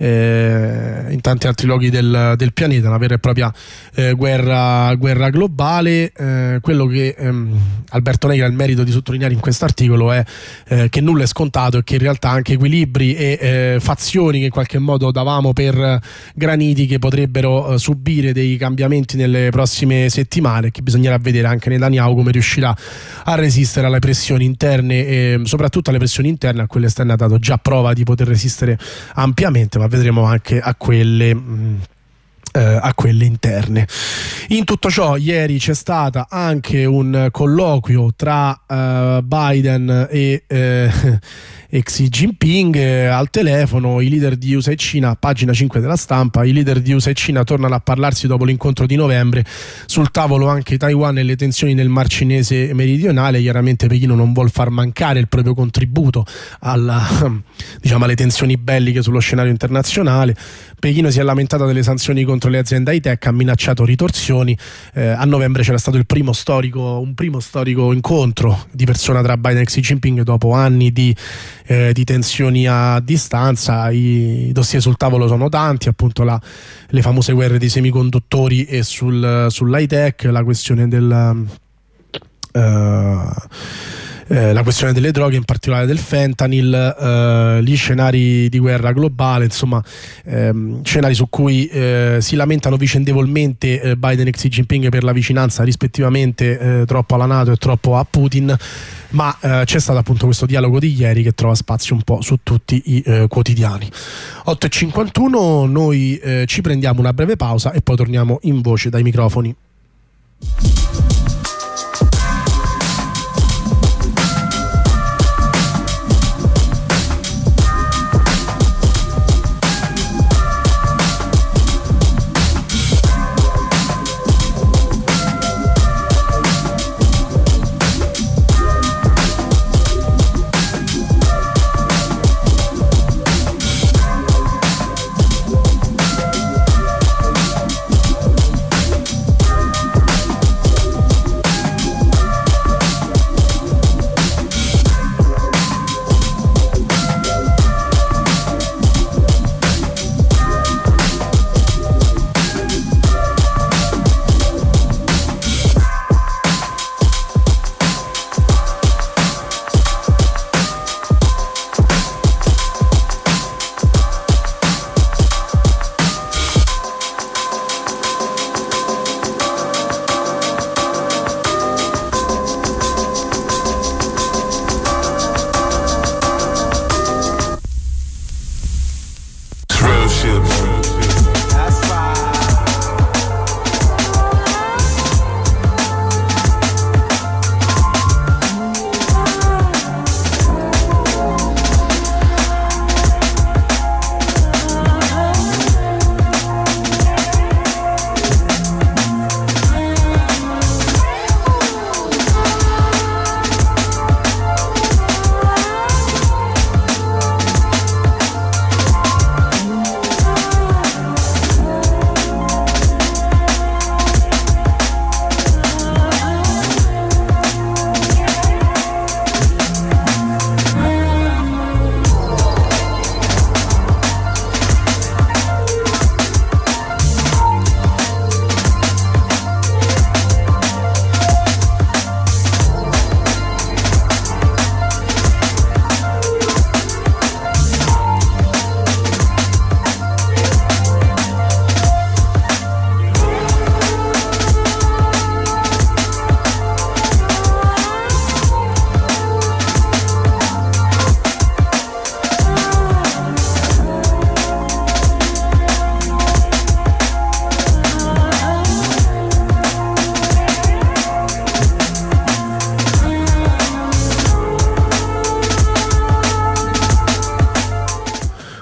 luoghi del pianeta, una vera e propria guerra globale. Quello che Alberto Negri ha il merito di sottolineare in questo articolo è che nulla è scontato e che in realtà anche equilibri e fazioni che in qualche modo davamo per graniti che potrebbero subire dei cambiamenti nelle prossime settimane, che bisognerà vedere anche Netanyahu come riuscirà a resistere alle pressioni interne e soprattutto alle pressioni interne. A quelle esterne ha dato già prova di poter resistere ampiamente, ma vedremo anche a quelle interne. In tutto ciò, ieri c'è stata anche un colloquio tra Biden e Xi Jinping al telefono. I leader di USA e Cina, pagina 5 della Stampa, i leader di USA e Cina tornano a parlarsi dopo l'incontro di novembre. Sul tavolo anche Taiwan e le tensioni nel Mar Cinese meridionale. Chiaramente Pechino non vuol far mancare il proprio contributo alle tensioni belliche sullo scenario internazionale. Pechino si è lamentata delle sanzioni contro le aziende high-tech, ha minacciato ritorsioni. A novembre c'era stato un primo storico incontro di persona tra Biden e Xi Jinping dopo anni di tensioni a distanza. I dossier sul tavolo sono tanti, appunto le famose guerre dei semiconduttori e sull'high-tech, la questione la questione delle droghe, in particolare del fentanyl, gli scenari di guerra globale, insomma scenari su cui si lamentano vicendevolmente Biden e Xi Jinping per la vicinanza rispettivamente troppo alla NATO e troppo a Putin, ma c'è stato appunto questo dialogo di ieri che trova spazio un po' su tutti i quotidiani. 8:51, noi ci prendiamo una breve pausa e poi torniamo in voce dai microfoni.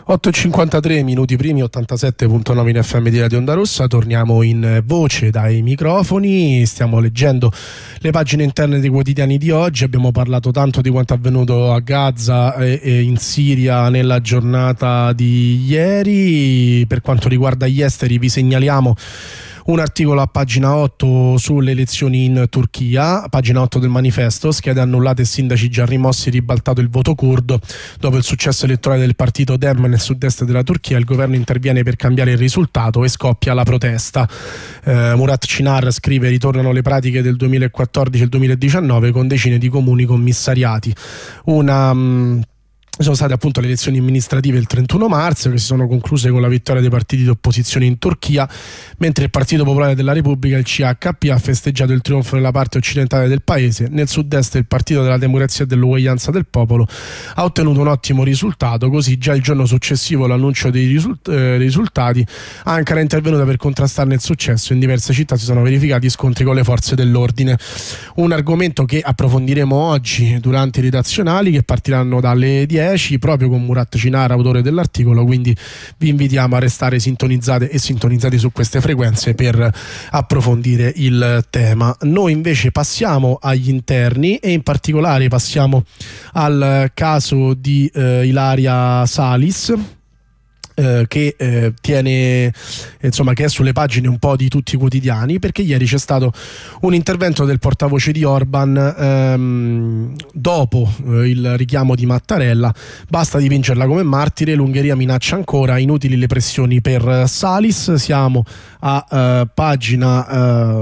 8:53 minuti primi, 87.9 in FM di Radio Onda Rossa. Torniamo in voce dai microfoni, stiamo leggendo le pagine interne dei quotidiani di oggi. Abbiamo parlato tanto di quanto è avvenuto a Gaza e in Siria nella giornata di ieri. Per quanto riguarda gli esteri vi segnaliamo un articolo a pagina 8 sulle elezioni in Turchia, pagina 8 del Manifesto: schede annullate e sindaci già rimossi, ribaltato il voto curdo. Dopo il successo elettorale del partito Dem nel sud-est della Turchia, il governo interviene per cambiare il risultato e scoppia la protesta. Murat Çınar scrive: ritornano le pratiche del 2014 e il 2019 con decine di comuni commissariati. Sono state appunto le elezioni amministrative il 31 marzo che si sono concluse con la vittoria dei partiti di opposizione in Turchia, mentre il Partito Popolare della Repubblica, il CHP, ha festeggiato il trionfo nella parte occidentale del paese. Nel sud-est il Partito della Democrazia e dell'Uguaglianza del Popolo ha ottenuto un ottimo risultato, così già il giorno successivo all'annuncio dei risultati Ankara è intervenuta per contrastarne il successo. In diverse città si sono verificati scontri con le forze dell'ordine. Un argomento che approfondiremo oggi durante i redazionali, che partiranno dalle 10 proprio con Murat Çınar, autore dell'articolo, quindi vi invitiamo a restare sintonizzate e sintonizzati su queste frequenze per approfondire il tema. Noi invece passiamo agli interni e in particolare passiamo al caso di Ilaria Salis, che tiene, insomma, che è sulle pagine un po' di tutti i quotidiani, perché ieri c'è stato un intervento del portavoce di Orban dopo il richiamo di Mattarella: basta dipingerla come martire, l'Ungheria minaccia ancora, inutili le pressioni per Salis. Siamo a pagina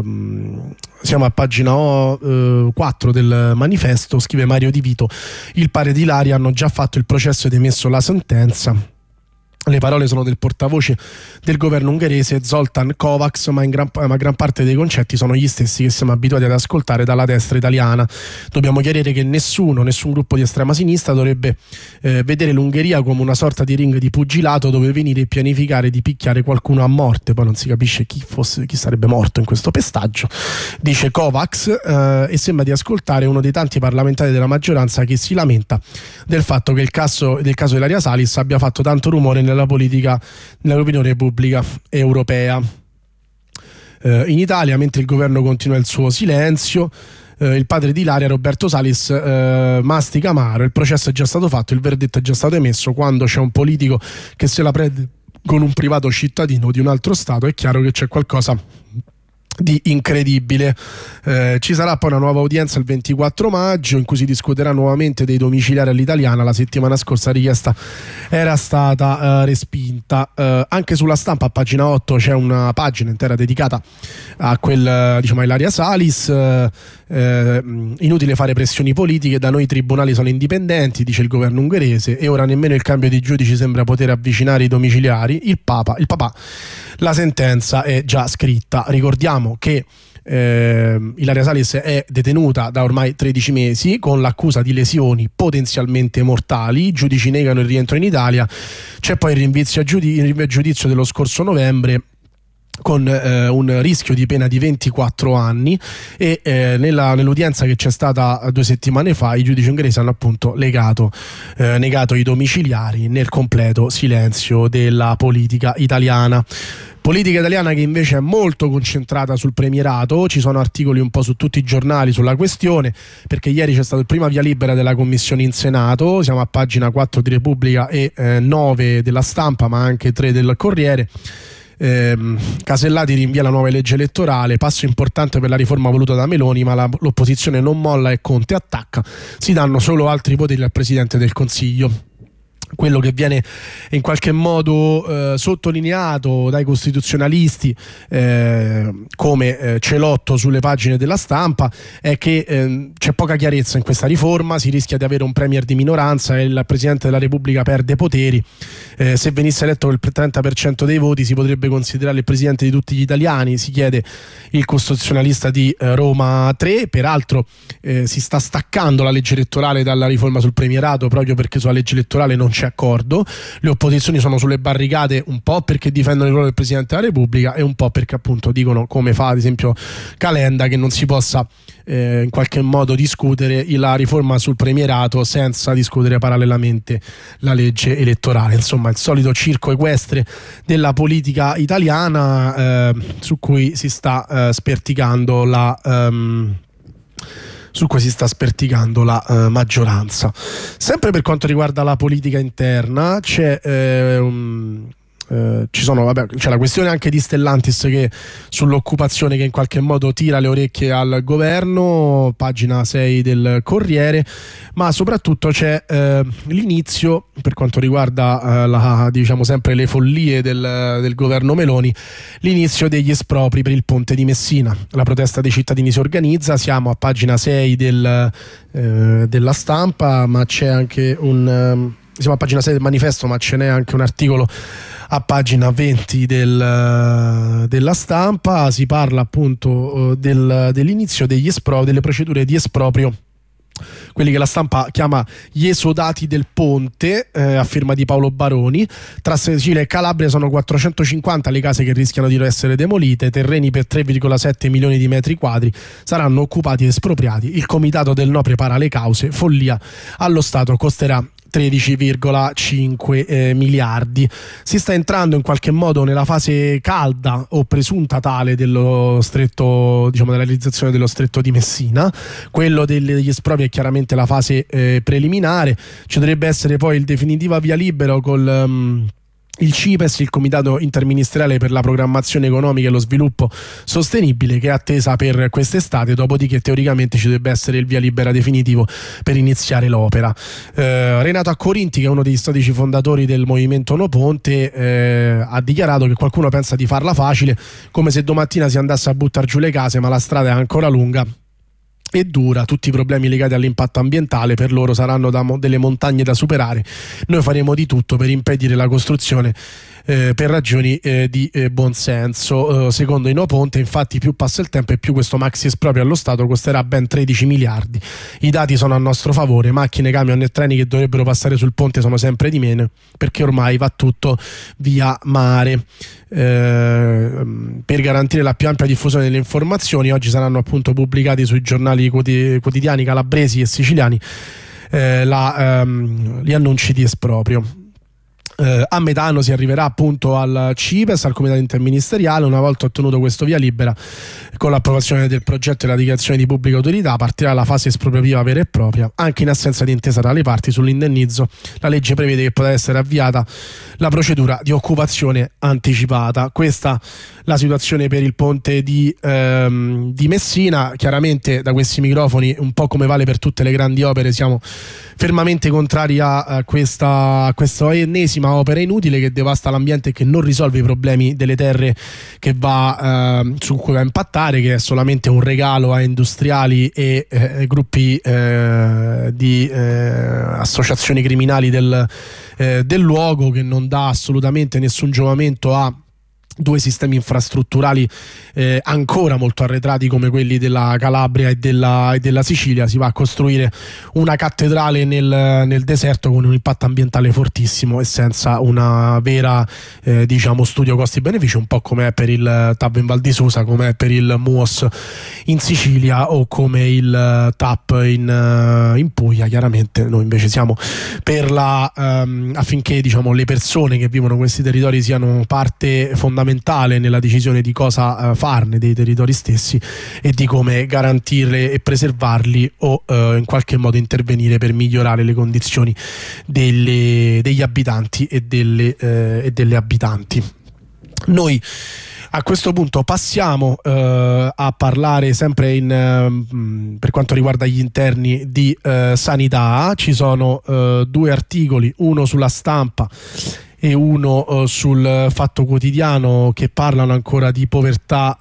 4 del Manifesto. Scrive Mario Di Vito: il pare di Ilaria, hanno già fatto il processo ed emesso la sentenza. Le parole sono del portavoce del governo ungherese Zoltán Kovács, ma gran parte dei concetti sono gli stessi che siamo abituati ad ascoltare dalla destra italiana. Dobbiamo chiarire che nessun gruppo di estrema sinistra dovrebbe vedere l'Ungheria come una sorta di ring di pugilato dove venire e pianificare di picchiare qualcuno a morte. Poi non si capisce chi sarebbe morto in questo pestaggio, dice Kovács, e sembra di ascoltare uno dei tanti parlamentari della maggioranza che si lamenta del fatto che il caso di Ilaria Salis abbia fatto tanto rumore nella politica, nell'opinione pubblica europea. In Italia, mentre il governo continua il suo silenzio, il padre di Ilaria, Roberto Salis, mastica amaro. Il processo è già stato fatto, il verdetto è già stato emesso. Quando c'è un politico che se la prende con un privato cittadino di un altro stato, è chiaro che c'è qualcosa di incredibile. Ci sarà poi una nuova udienza il 24 maggio in cui si discuterà nuovamente dei domiciliari all'italiana. La settimana scorsa la richiesta era stata respinta. Anche sulla Stampa a pagina 8 c'è una pagina intera dedicata a a Ilaria Salis. Inutile fare pressioni politiche, da noi i tribunali sono indipendenti, dice il governo ungherese, e ora nemmeno il cambio di giudici sembra poter avvicinare i domiciliari. Il papà, la sentenza è già scritta. Ricordiamo che Ilaria Salis è detenuta da ormai 13 mesi con l'accusa di lesioni potenzialmente mortali. I giudici negano il rientro in Italia. C'è poi il rinvio a giudizio dello scorso novembre con un rischio di pena di 24 anni e nell'udienza che c'è stata 2 settimane fa i giudici ungheresi hanno appunto negato i domiciliari nel completo silenzio della politica italiana. Politica italiana che invece è molto concentrata sul premierato. Ci sono articoli un po' su tutti i giornali sulla questione, perché ieri c'è stato il primo via libera della commissione in Senato. Siamo a pagina 4 di Repubblica e 9 della Stampa, ma anche 3 del Corriere. Casellati rinvia la nuova legge elettorale, passo importante per la riforma voluta da Meloni, ma l'opposizione non molla e Conte attacca. Si danno solo altri poteri al Presidente del Consiglio. Quello che viene in qualche modo sottolineato dai costituzionalisti come celotto sulle pagine della Stampa è che c'è poca chiarezza in questa riforma. Si rischia di avere un premier di minoranza e il Presidente della Repubblica perde poteri. Se venisse eletto il 30% dei voti si potrebbe considerare il Presidente di tutti gli italiani, si chiede il costituzionalista di Roma 3. Peraltro si sta staccando la legge elettorale dalla riforma sul premierato, proprio perché sulla legge elettorale non c'è accordo, le opposizioni sono sulle barricate un po' perché difendono il ruolo del Presidente della Repubblica e un po' perché appunto dicono, come fa ad esempio Calenda, che non si possa in qualche modo discutere la riforma sul premierato senza discutere parallelamente la legge elettorale. Insomma, il solito circo equestre della politica italiana su cui si sta sperticando la maggioranza. Sempre per quanto riguarda la politica interna c'è c'è la questione anche di Stellantis, che sull'occupazione, che in qualche modo tira le orecchie al governo, pagina 6 del Corriere, ma soprattutto c'è l'inizio, per quanto riguarda diciamo sempre le follie del governo Meloni, l'inizio degli espropri per il ponte di Messina. La protesta dei cittadini si organizza, siamo a pagina 6 della Stampa, ma c'è anche siamo a pagina 6 del Manifesto, ma ce n'è anche un articolo a pagina 20 della Stampa. Si parla appunto dell'inizio delle procedure di esproprio, quelli che la Stampa chiama gli esodati del ponte, a firma di Paolo Baroni. Tra Sicilia e Calabria sono 450 le case che rischiano di essere demolite, terreni per 3,7 milioni di metri quadri saranno occupati e espropriati. Il comitato del no prepara le cause, follia, allo Stato costerà 13,5 miliardi. Si sta entrando in qualche modo nella fase calda o presunta tale dello stretto, diciamo, della realizzazione dello stretto di Messina. Quello degli espropri è chiaramente la fase preliminare. Ci dovrebbe essere poi il definitivo via libera col il CIPES, il Comitato Interministeriale per la Programmazione Economica e lo Sviluppo Sostenibile, che è attesa per quest'estate, dopodiché teoricamente ci dovrebbe essere il via libera definitivo per iniziare l'opera. Renato Accorinti, che è uno degli storici fondatori del movimento No Ponte, ha dichiarato che qualcuno pensa di farla facile, come se domattina si andasse a buttare giù le case, ma la strada è ancora lunga e dura. Tutti i problemi legati all'impatto ambientale per loro saranno delle montagne da superare. Noi faremo di tutto per impedire la costruzione per ragioni di buonsenso. Secondo i No Ponte, infatti, più passa il tempo e più questo maxi esproprio allo Stato costerà ben 13 miliardi. I dati sono a nostro favore: macchine, camion e treni che dovrebbero passare sul ponte sono sempre di meno, perché ormai va tutto via mare. Per garantire la più ampia diffusione delle informazioni, oggi saranno appunto pubblicati sui giornali quotidiani calabresi e siciliani gli annunci di esproprio. A metà anno si arriverà appunto al CIPES, al Comitato Interministeriale. Una volta ottenuto questo via libera, con l'approvazione del progetto e la dichiarazione di pubblica utilità, partirà la fase espropriativa vera e propria. Anche in assenza di intesa tra le parti sull'indennizzo, la legge prevede che potrà essere avviata la procedura di occupazione anticipata. Questa la situazione per il ponte di Messina. Chiaramente da questi microfoni, un po' come vale per tutte le grandi opere, siamo fermamente contrari a questa ennesima opera inutile che devasta l'ambiente e che non risolve i problemi delle terre su cui va a impattare, che è solamente un regalo a industriali e gruppi di associazioni criminali del luogo, che non dà assolutamente nessun giovamento a due sistemi infrastrutturali ancora molto arretrati come quelli della Calabria e della Sicilia. Si va a costruire una cattedrale nel deserto con un impatto ambientale fortissimo e senza una vera diciamo studio costi-benefici, un po' come è per il TAP in Val di Susa, come è per il MUOS in Sicilia o come il TAP in Puglia. Chiaramente noi invece siamo per affinché, diciamo, le persone che vivono in questi territori siano parte fondamentale nella decisione di cosa farne dei territori stessi e di come garantirli e preservarli, o in qualche modo intervenire per migliorare le condizioni degli abitanti e delle abitanti. Noi a questo punto passiamo a parlare sempre per quanto riguarda gli interni di sanità. Ci sono due articoli, uno sulla Stampa e uno sul Fatto Quotidiano, che parlano ancora di povertà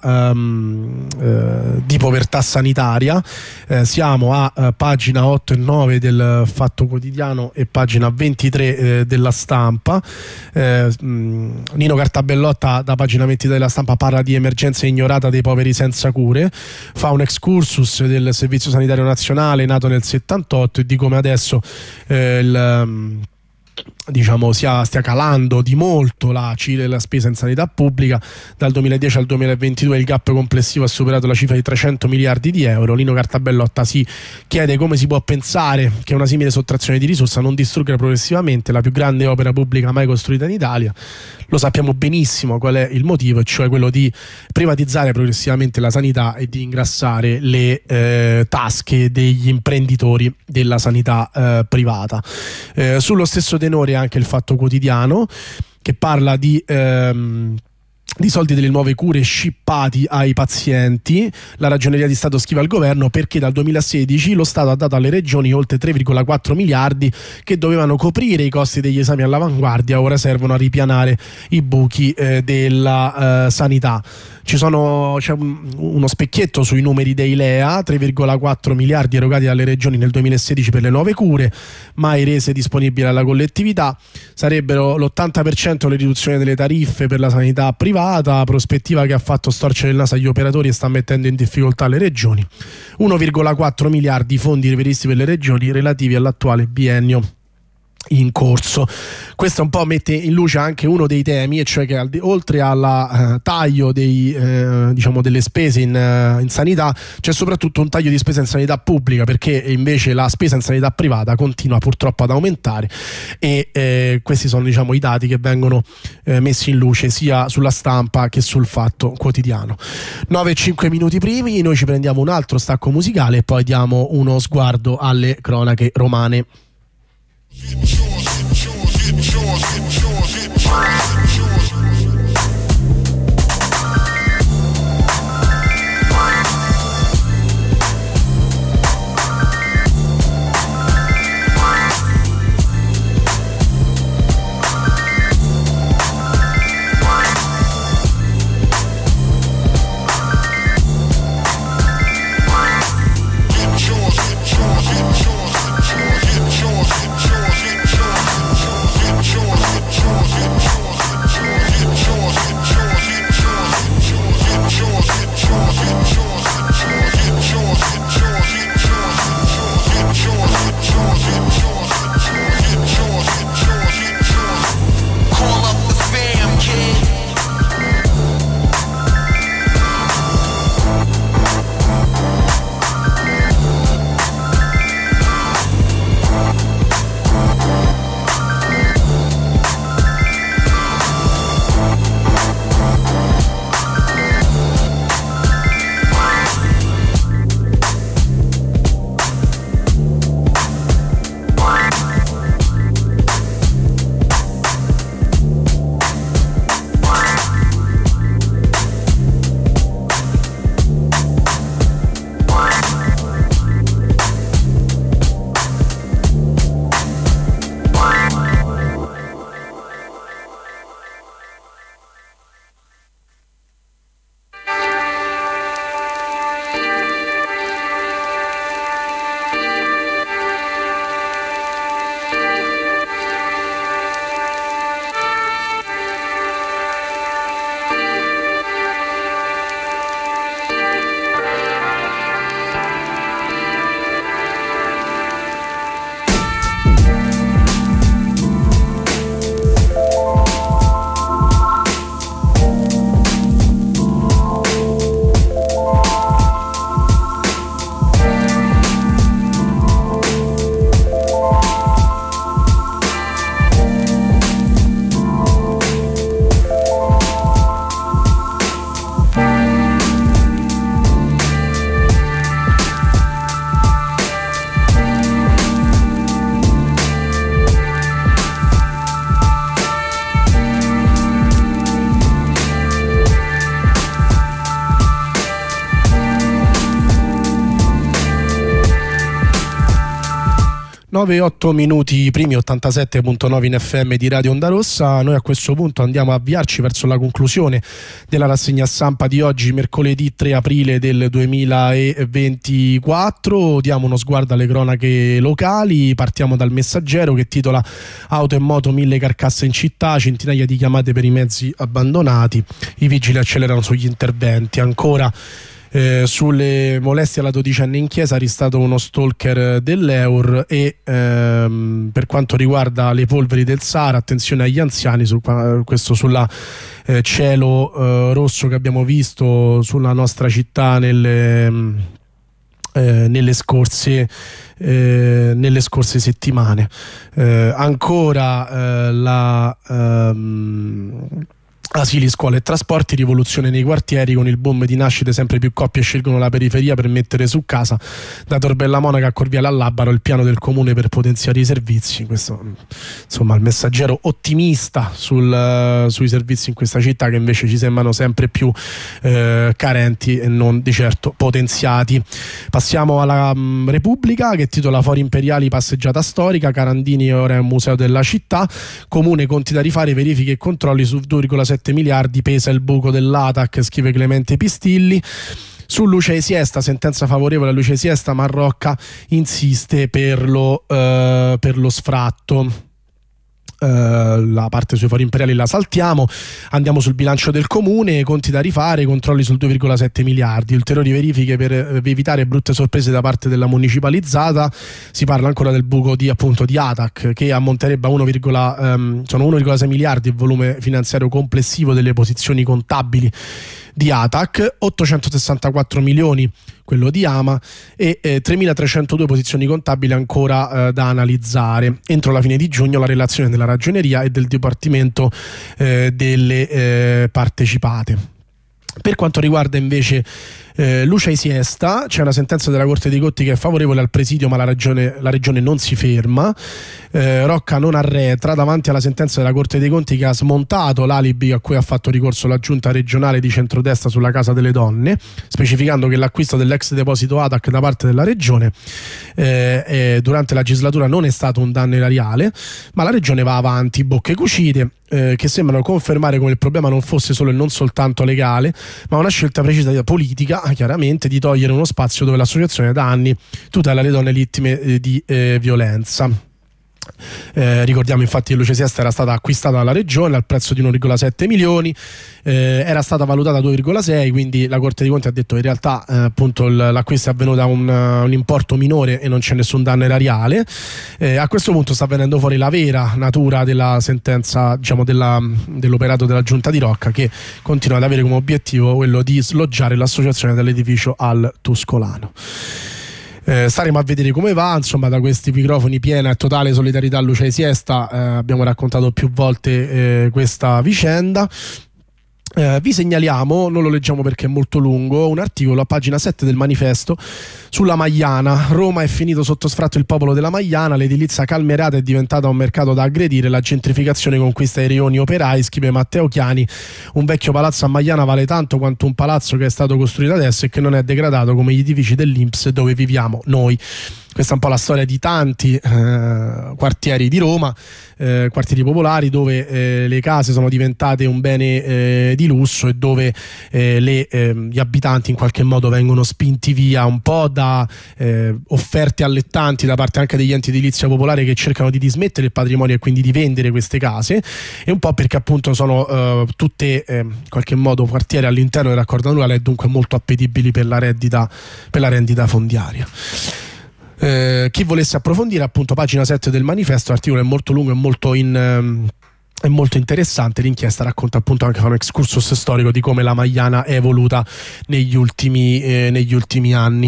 sanitaria. Siamo a pagina 8 e 9 del Fatto Quotidiano e pagina 23 della Stampa. Nino Cartabellotta, da pagina 23 della Stampa, parla di emergenza ignorata dei poveri senza cure, fa un excursus del Servizio Sanitario Nazionale nato nel 78 e di come adesso diciamo stia calando di molto la spesa in sanità pubblica. Dal 2010 al 2022 il gap complessivo ha superato la cifra di 300 miliardi di euro. Lino Cartabellotta si chiede come si può pensare che una simile sottrazione di risorse non distrugga progressivamente la più grande opera pubblica mai costruita in Italia. Lo sappiamo benissimo qual è il motivo, cioè quello di privatizzare progressivamente la sanità e di ingrassare le tasche degli imprenditori della sanità privata. Sullo stesso tenore anche il Fatto Quotidiano, che parla di soldi delle nuove cure scippati ai pazienti. La Ragioneria di Stato scrive al governo perché dal 2016 lo Stato ha dato alle regioni oltre 3,4 miliardi che dovevano coprire i costi degli esami all'avanguardia, ora servono a ripianare i buchi della sanità. C'è uno specchietto sui numeri dei LEA: 3,4 miliardi erogati dalle regioni nel 2016 per le nuove cure, mai rese disponibili alla collettività. Sarebbero l'80% le riduzioni delle tariffe per la sanità privata, prospettiva che ha fatto storcere il naso agli operatori e sta mettendo in difficoltà le regioni. 1,4 miliardi i fondi previsti per le regioni relativi all'attuale biennio in corso. Questo un po' mette in luce anche uno dei temi, e cioè che oltre al taglio delle spese in sanità, c'è soprattutto un taglio di spesa in sanità pubblica, perché invece la spesa in sanità privata continua purtroppo ad aumentare, e questi sono i dati che vengono messi in luce sia sulla stampa che sul Fatto Quotidiano. 9:05 minuti primi, noi ci prendiamo un altro stacco musicale e poi diamo uno sguardo alle cronache romane. Nove e 8 minuti primi, 87.9 in FM di Radio Onda Rossa. Noi a questo punto andiamo a avviarci verso la conclusione della rassegna stampa di oggi, mercoledì 3 aprile del 2024. Diamo uno sguardo alle cronache locali. Partiamo dal Messaggero, che titola: auto e moto, 1000 carcasse in città, centinaia di chiamate per i mezzi abbandonati, i vigili accelerano sugli interventi. Ancora Sulle molestie alla 12enne in chiesa, arrestato uno stalker dell'Eur. E per quanto riguarda le polveri del Sahara, attenzione agli anziani, questo sulla cielo rosso che abbiamo visto sulla nostra città nelle scorse settimane. Ancora asili, scuole e trasporti, rivoluzione nei quartieri, con il boom di nascite sempre più coppie scelgono la periferia per mettere su casa. Da Torbella Monaca a Corviale al Labaro, il piano del comune per potenziare i servizi. Questo, insomma, il messaggero ottimista sui servizi in questa città, che invece ci sembrano sempre più carenti e non di certo potenziati. Passiamo alla Repubblica, che titola Fori Imperiali, passeggiata storica, Carandini ora è un museo della città, comune conti da rifare, verifiche e controlli su 2,7 miliardi, pesa il buco dell'ATAC, scrive Clemente Pistilli. Su Luce e Siesta, sentenza favorevole a Luce e Siesta, Marrocca insiste per lo sfratto. La parte sui fori imperiali la saltiamo, andiamo sul bilancio del comune, conti da rifare, controlli sul 2,7 miliardi, ulteriori verifiche per evitare brutte sorprese da parte della municipalizzata. Si parla ancora del buco di ATAC, che ammonterebbe a 1,6 miliardi il volume finanziario complessivo delle posizioni contabili di ATAC, 864 milioni quello di Ama e 3.302 posizioni contabili ancora da analizzare. Entro la fine di giugno la relazione della Ragioneria e del Dipartimento delle partecipate. Per quanto riguarda invece Luce e Siesta, c'è una sentenza della Corte dei Conti che è favorevole al presidio, ma la regione non si ferma. Rocca non arretra davanti alla sentenza della Corte dei Conti che ha smontato l'alibi a cui ha fatto ricorso la giunta regionale di centrodestra sulla Casa delle Donne, specificando che l'acquisto dell'ex deposito ATAC da parte della regione durante la legislatura non è stato un danno erariale, ma la regione va avanti, bocche cucite, che sembrano confermare come il problema non fosse solo e non soltanto legale, ma una scelta precisa politica, chiaramente, di togliere uno spazio dove l'associazione da anni tutela le donne vittime di violenza. Ricordiamo infatti che Luce Siesta era stata acquistata dalla regione al prezzo di 1,7 milioni, era stata valutata a 2,6, quindi la Corte dei Conti ha detto in realtà appunto l'acquisto è avvenuto a un importo minore e non c'è nessun danno erariale. A questo punto sta venendo fuori la vera natura della sentenza, diciamo dell'operato della giunta di Rocca, che continua ad avere come obiettivo quello di sloggiare l'associazione dell'edificio al Tuscolano. Staremo a vedere come va, insomma. Da questi microfoni, piena e totale solidarietà a Luce e Siesta, abbiamo raccontato più volte questa vicenda. Vi segnaliamo, non lo leggiamo perché è molto lungo, un articolo a pagina 7 del Manifesto sulla Magliana. Roma è finito sotto sfratto il popolo della Magliana, l'edilizia calmerata è diventata un mercato da aggredire, la gentrificazione conquista i rioni operai, scrive Matteo Chiani. Un vecchio palazzo a Magliana vale tanto quanto un palazzo che è stato costruito adesso e che non è degradato come gli edifici dell'Inps dove viviamo noi. Questa è un po' la storia di tanti quartieri di Roma, quartieri popolari, dove le case sono diventate un bene di lusso e dove gli abitanti in qualche modo vengono spinti via un po' da offerte allettanti da parte anche degli enti edilizia popolare che cercano di dismettere il patrimonio e quindi di vendere queste case, e un po' perché appunto sono tutte in qualche modo quartieri all'interno del raccordo annuale e dunque molto appetibili per la rendita fondiaria. Chi volesse approfondire, appunto, pagina 7 del Manifesto, l'articolo è molto lungo e è molto interessante. L'inchiesta racconta appunto, anche fa un excursus storico di come la Magliana è evoluta negli ultimi anni.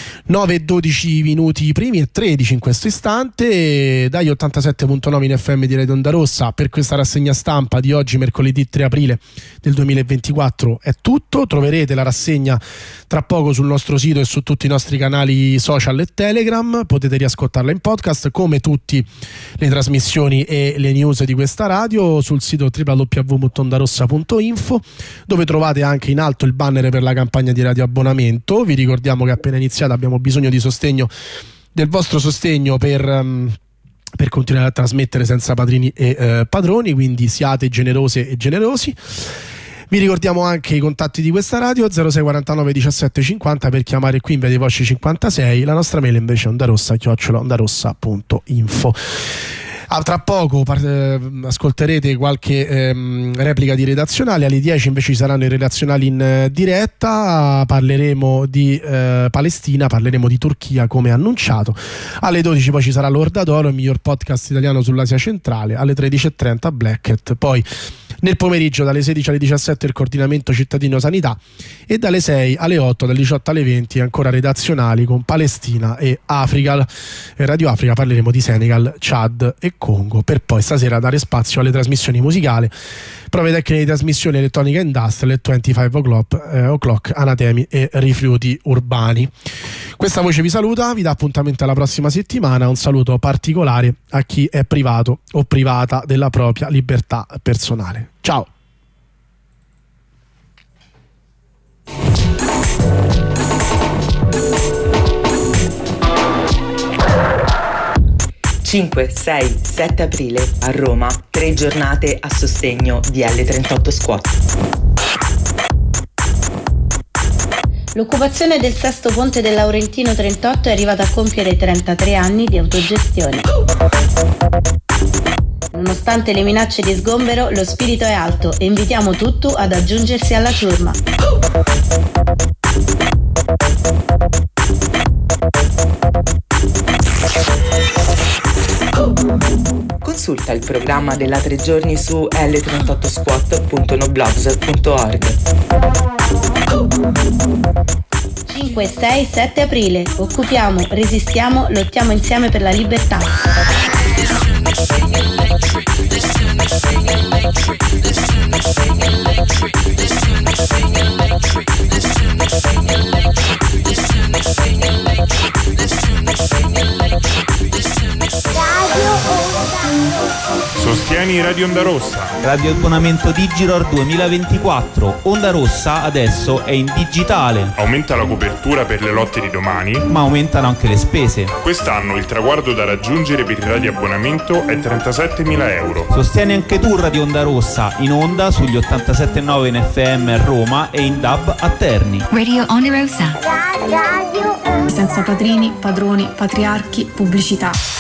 9:12 minuti primi e 13 in questo istante. Dagli 87.9 in FM di Radio Onda Rossa per questa rassegna stampa di oggi, mercoledì 3 aprile del 2024 è tutto. Troverete la rassegna tra poco sul nostro sito e su tutti i nostri canali social e Telegram. Potete riascoltarla in podcast, come tutte le trasmissioni e le news di questa radio, sul sito www.ondarossa.info, dove trovate anche in alto il banner per la campagna di radioabbonamento. Vi ricordiamo che appena iniziata abbiamo bisogno di sostegno, del vostro sostegno per continuare a trasmettere senza padrini e padroni, quindi siate generose e generosi. Vi ricordiamo anche i contatti di questa radio: 0649 17 50 per chiamare qui in via dei Posci 56, la nostra mail invece è ondarossa@ondarossa.info. Tra poco ascolterete qualche replica di redazionale. Alle 10 invece ci saranno i redazionali in diretta. Parleremo di Palestina, parleremo di Turchia come annunciato. Alle 12 poi ci sarà l'Orda d'Oro, il miglior podcast italiano sull'Asia centrale. Alle 13.30 Blackett. Poi nel pomeriggio dalle 16 alle 17 il coordinamento cittadino sanità, e dalle 6 alle 8, dalle 18 alle 20 ancora redazionali con Palestina e Africa. Radio Africa parleremo di Senegal, Chad e Congo, per poi stasera dare spazio alle trasmissioni musicali, prove tecniche di trasmissione elettronica industrial, 25 o'clock, anatemi e rifiuti urbani. Questa voce vi saluta, vi dà appuntamento alla prossima settimana. Un saluto particolare a chi è privato o privata della propria libertà personale. Ciao. (5, 6, 7 aprile a Roma, 3 giornate a sostegno di L38 Squad). L'occupazione del sesto ponte del Laurentino 38 è arrivata a compiere 33 anni di autogestione. Nonostante le minacce di sgombero, lo spirito è alto e invitiamo tutti ad aggiungersi alla ciurma. Consulta il programma della 3 giorni su l38squat.noblogs.org. 5, 6, 7 aprile. Occupiamo, resistiamo, lottiamo insieme per la libertà. Sostieni Radio Onda Rossa. Radio Abbonamento Digiror 2024. Onda Rossa adesso è in digitale. Aumenta la copertura per le lotte di domani, ma aumentano anche le spese. Quest'anno il traguardo da raggiungere per il radioabbonamento è 37.000 euro. Sostieni anche tu Radio Onda Rossa, in onda sugli 87.9 in FM a Roma e in DAB a Terni. Radio Onda Rossa. Senza padrini, padroni, patriarchi, pubblicità.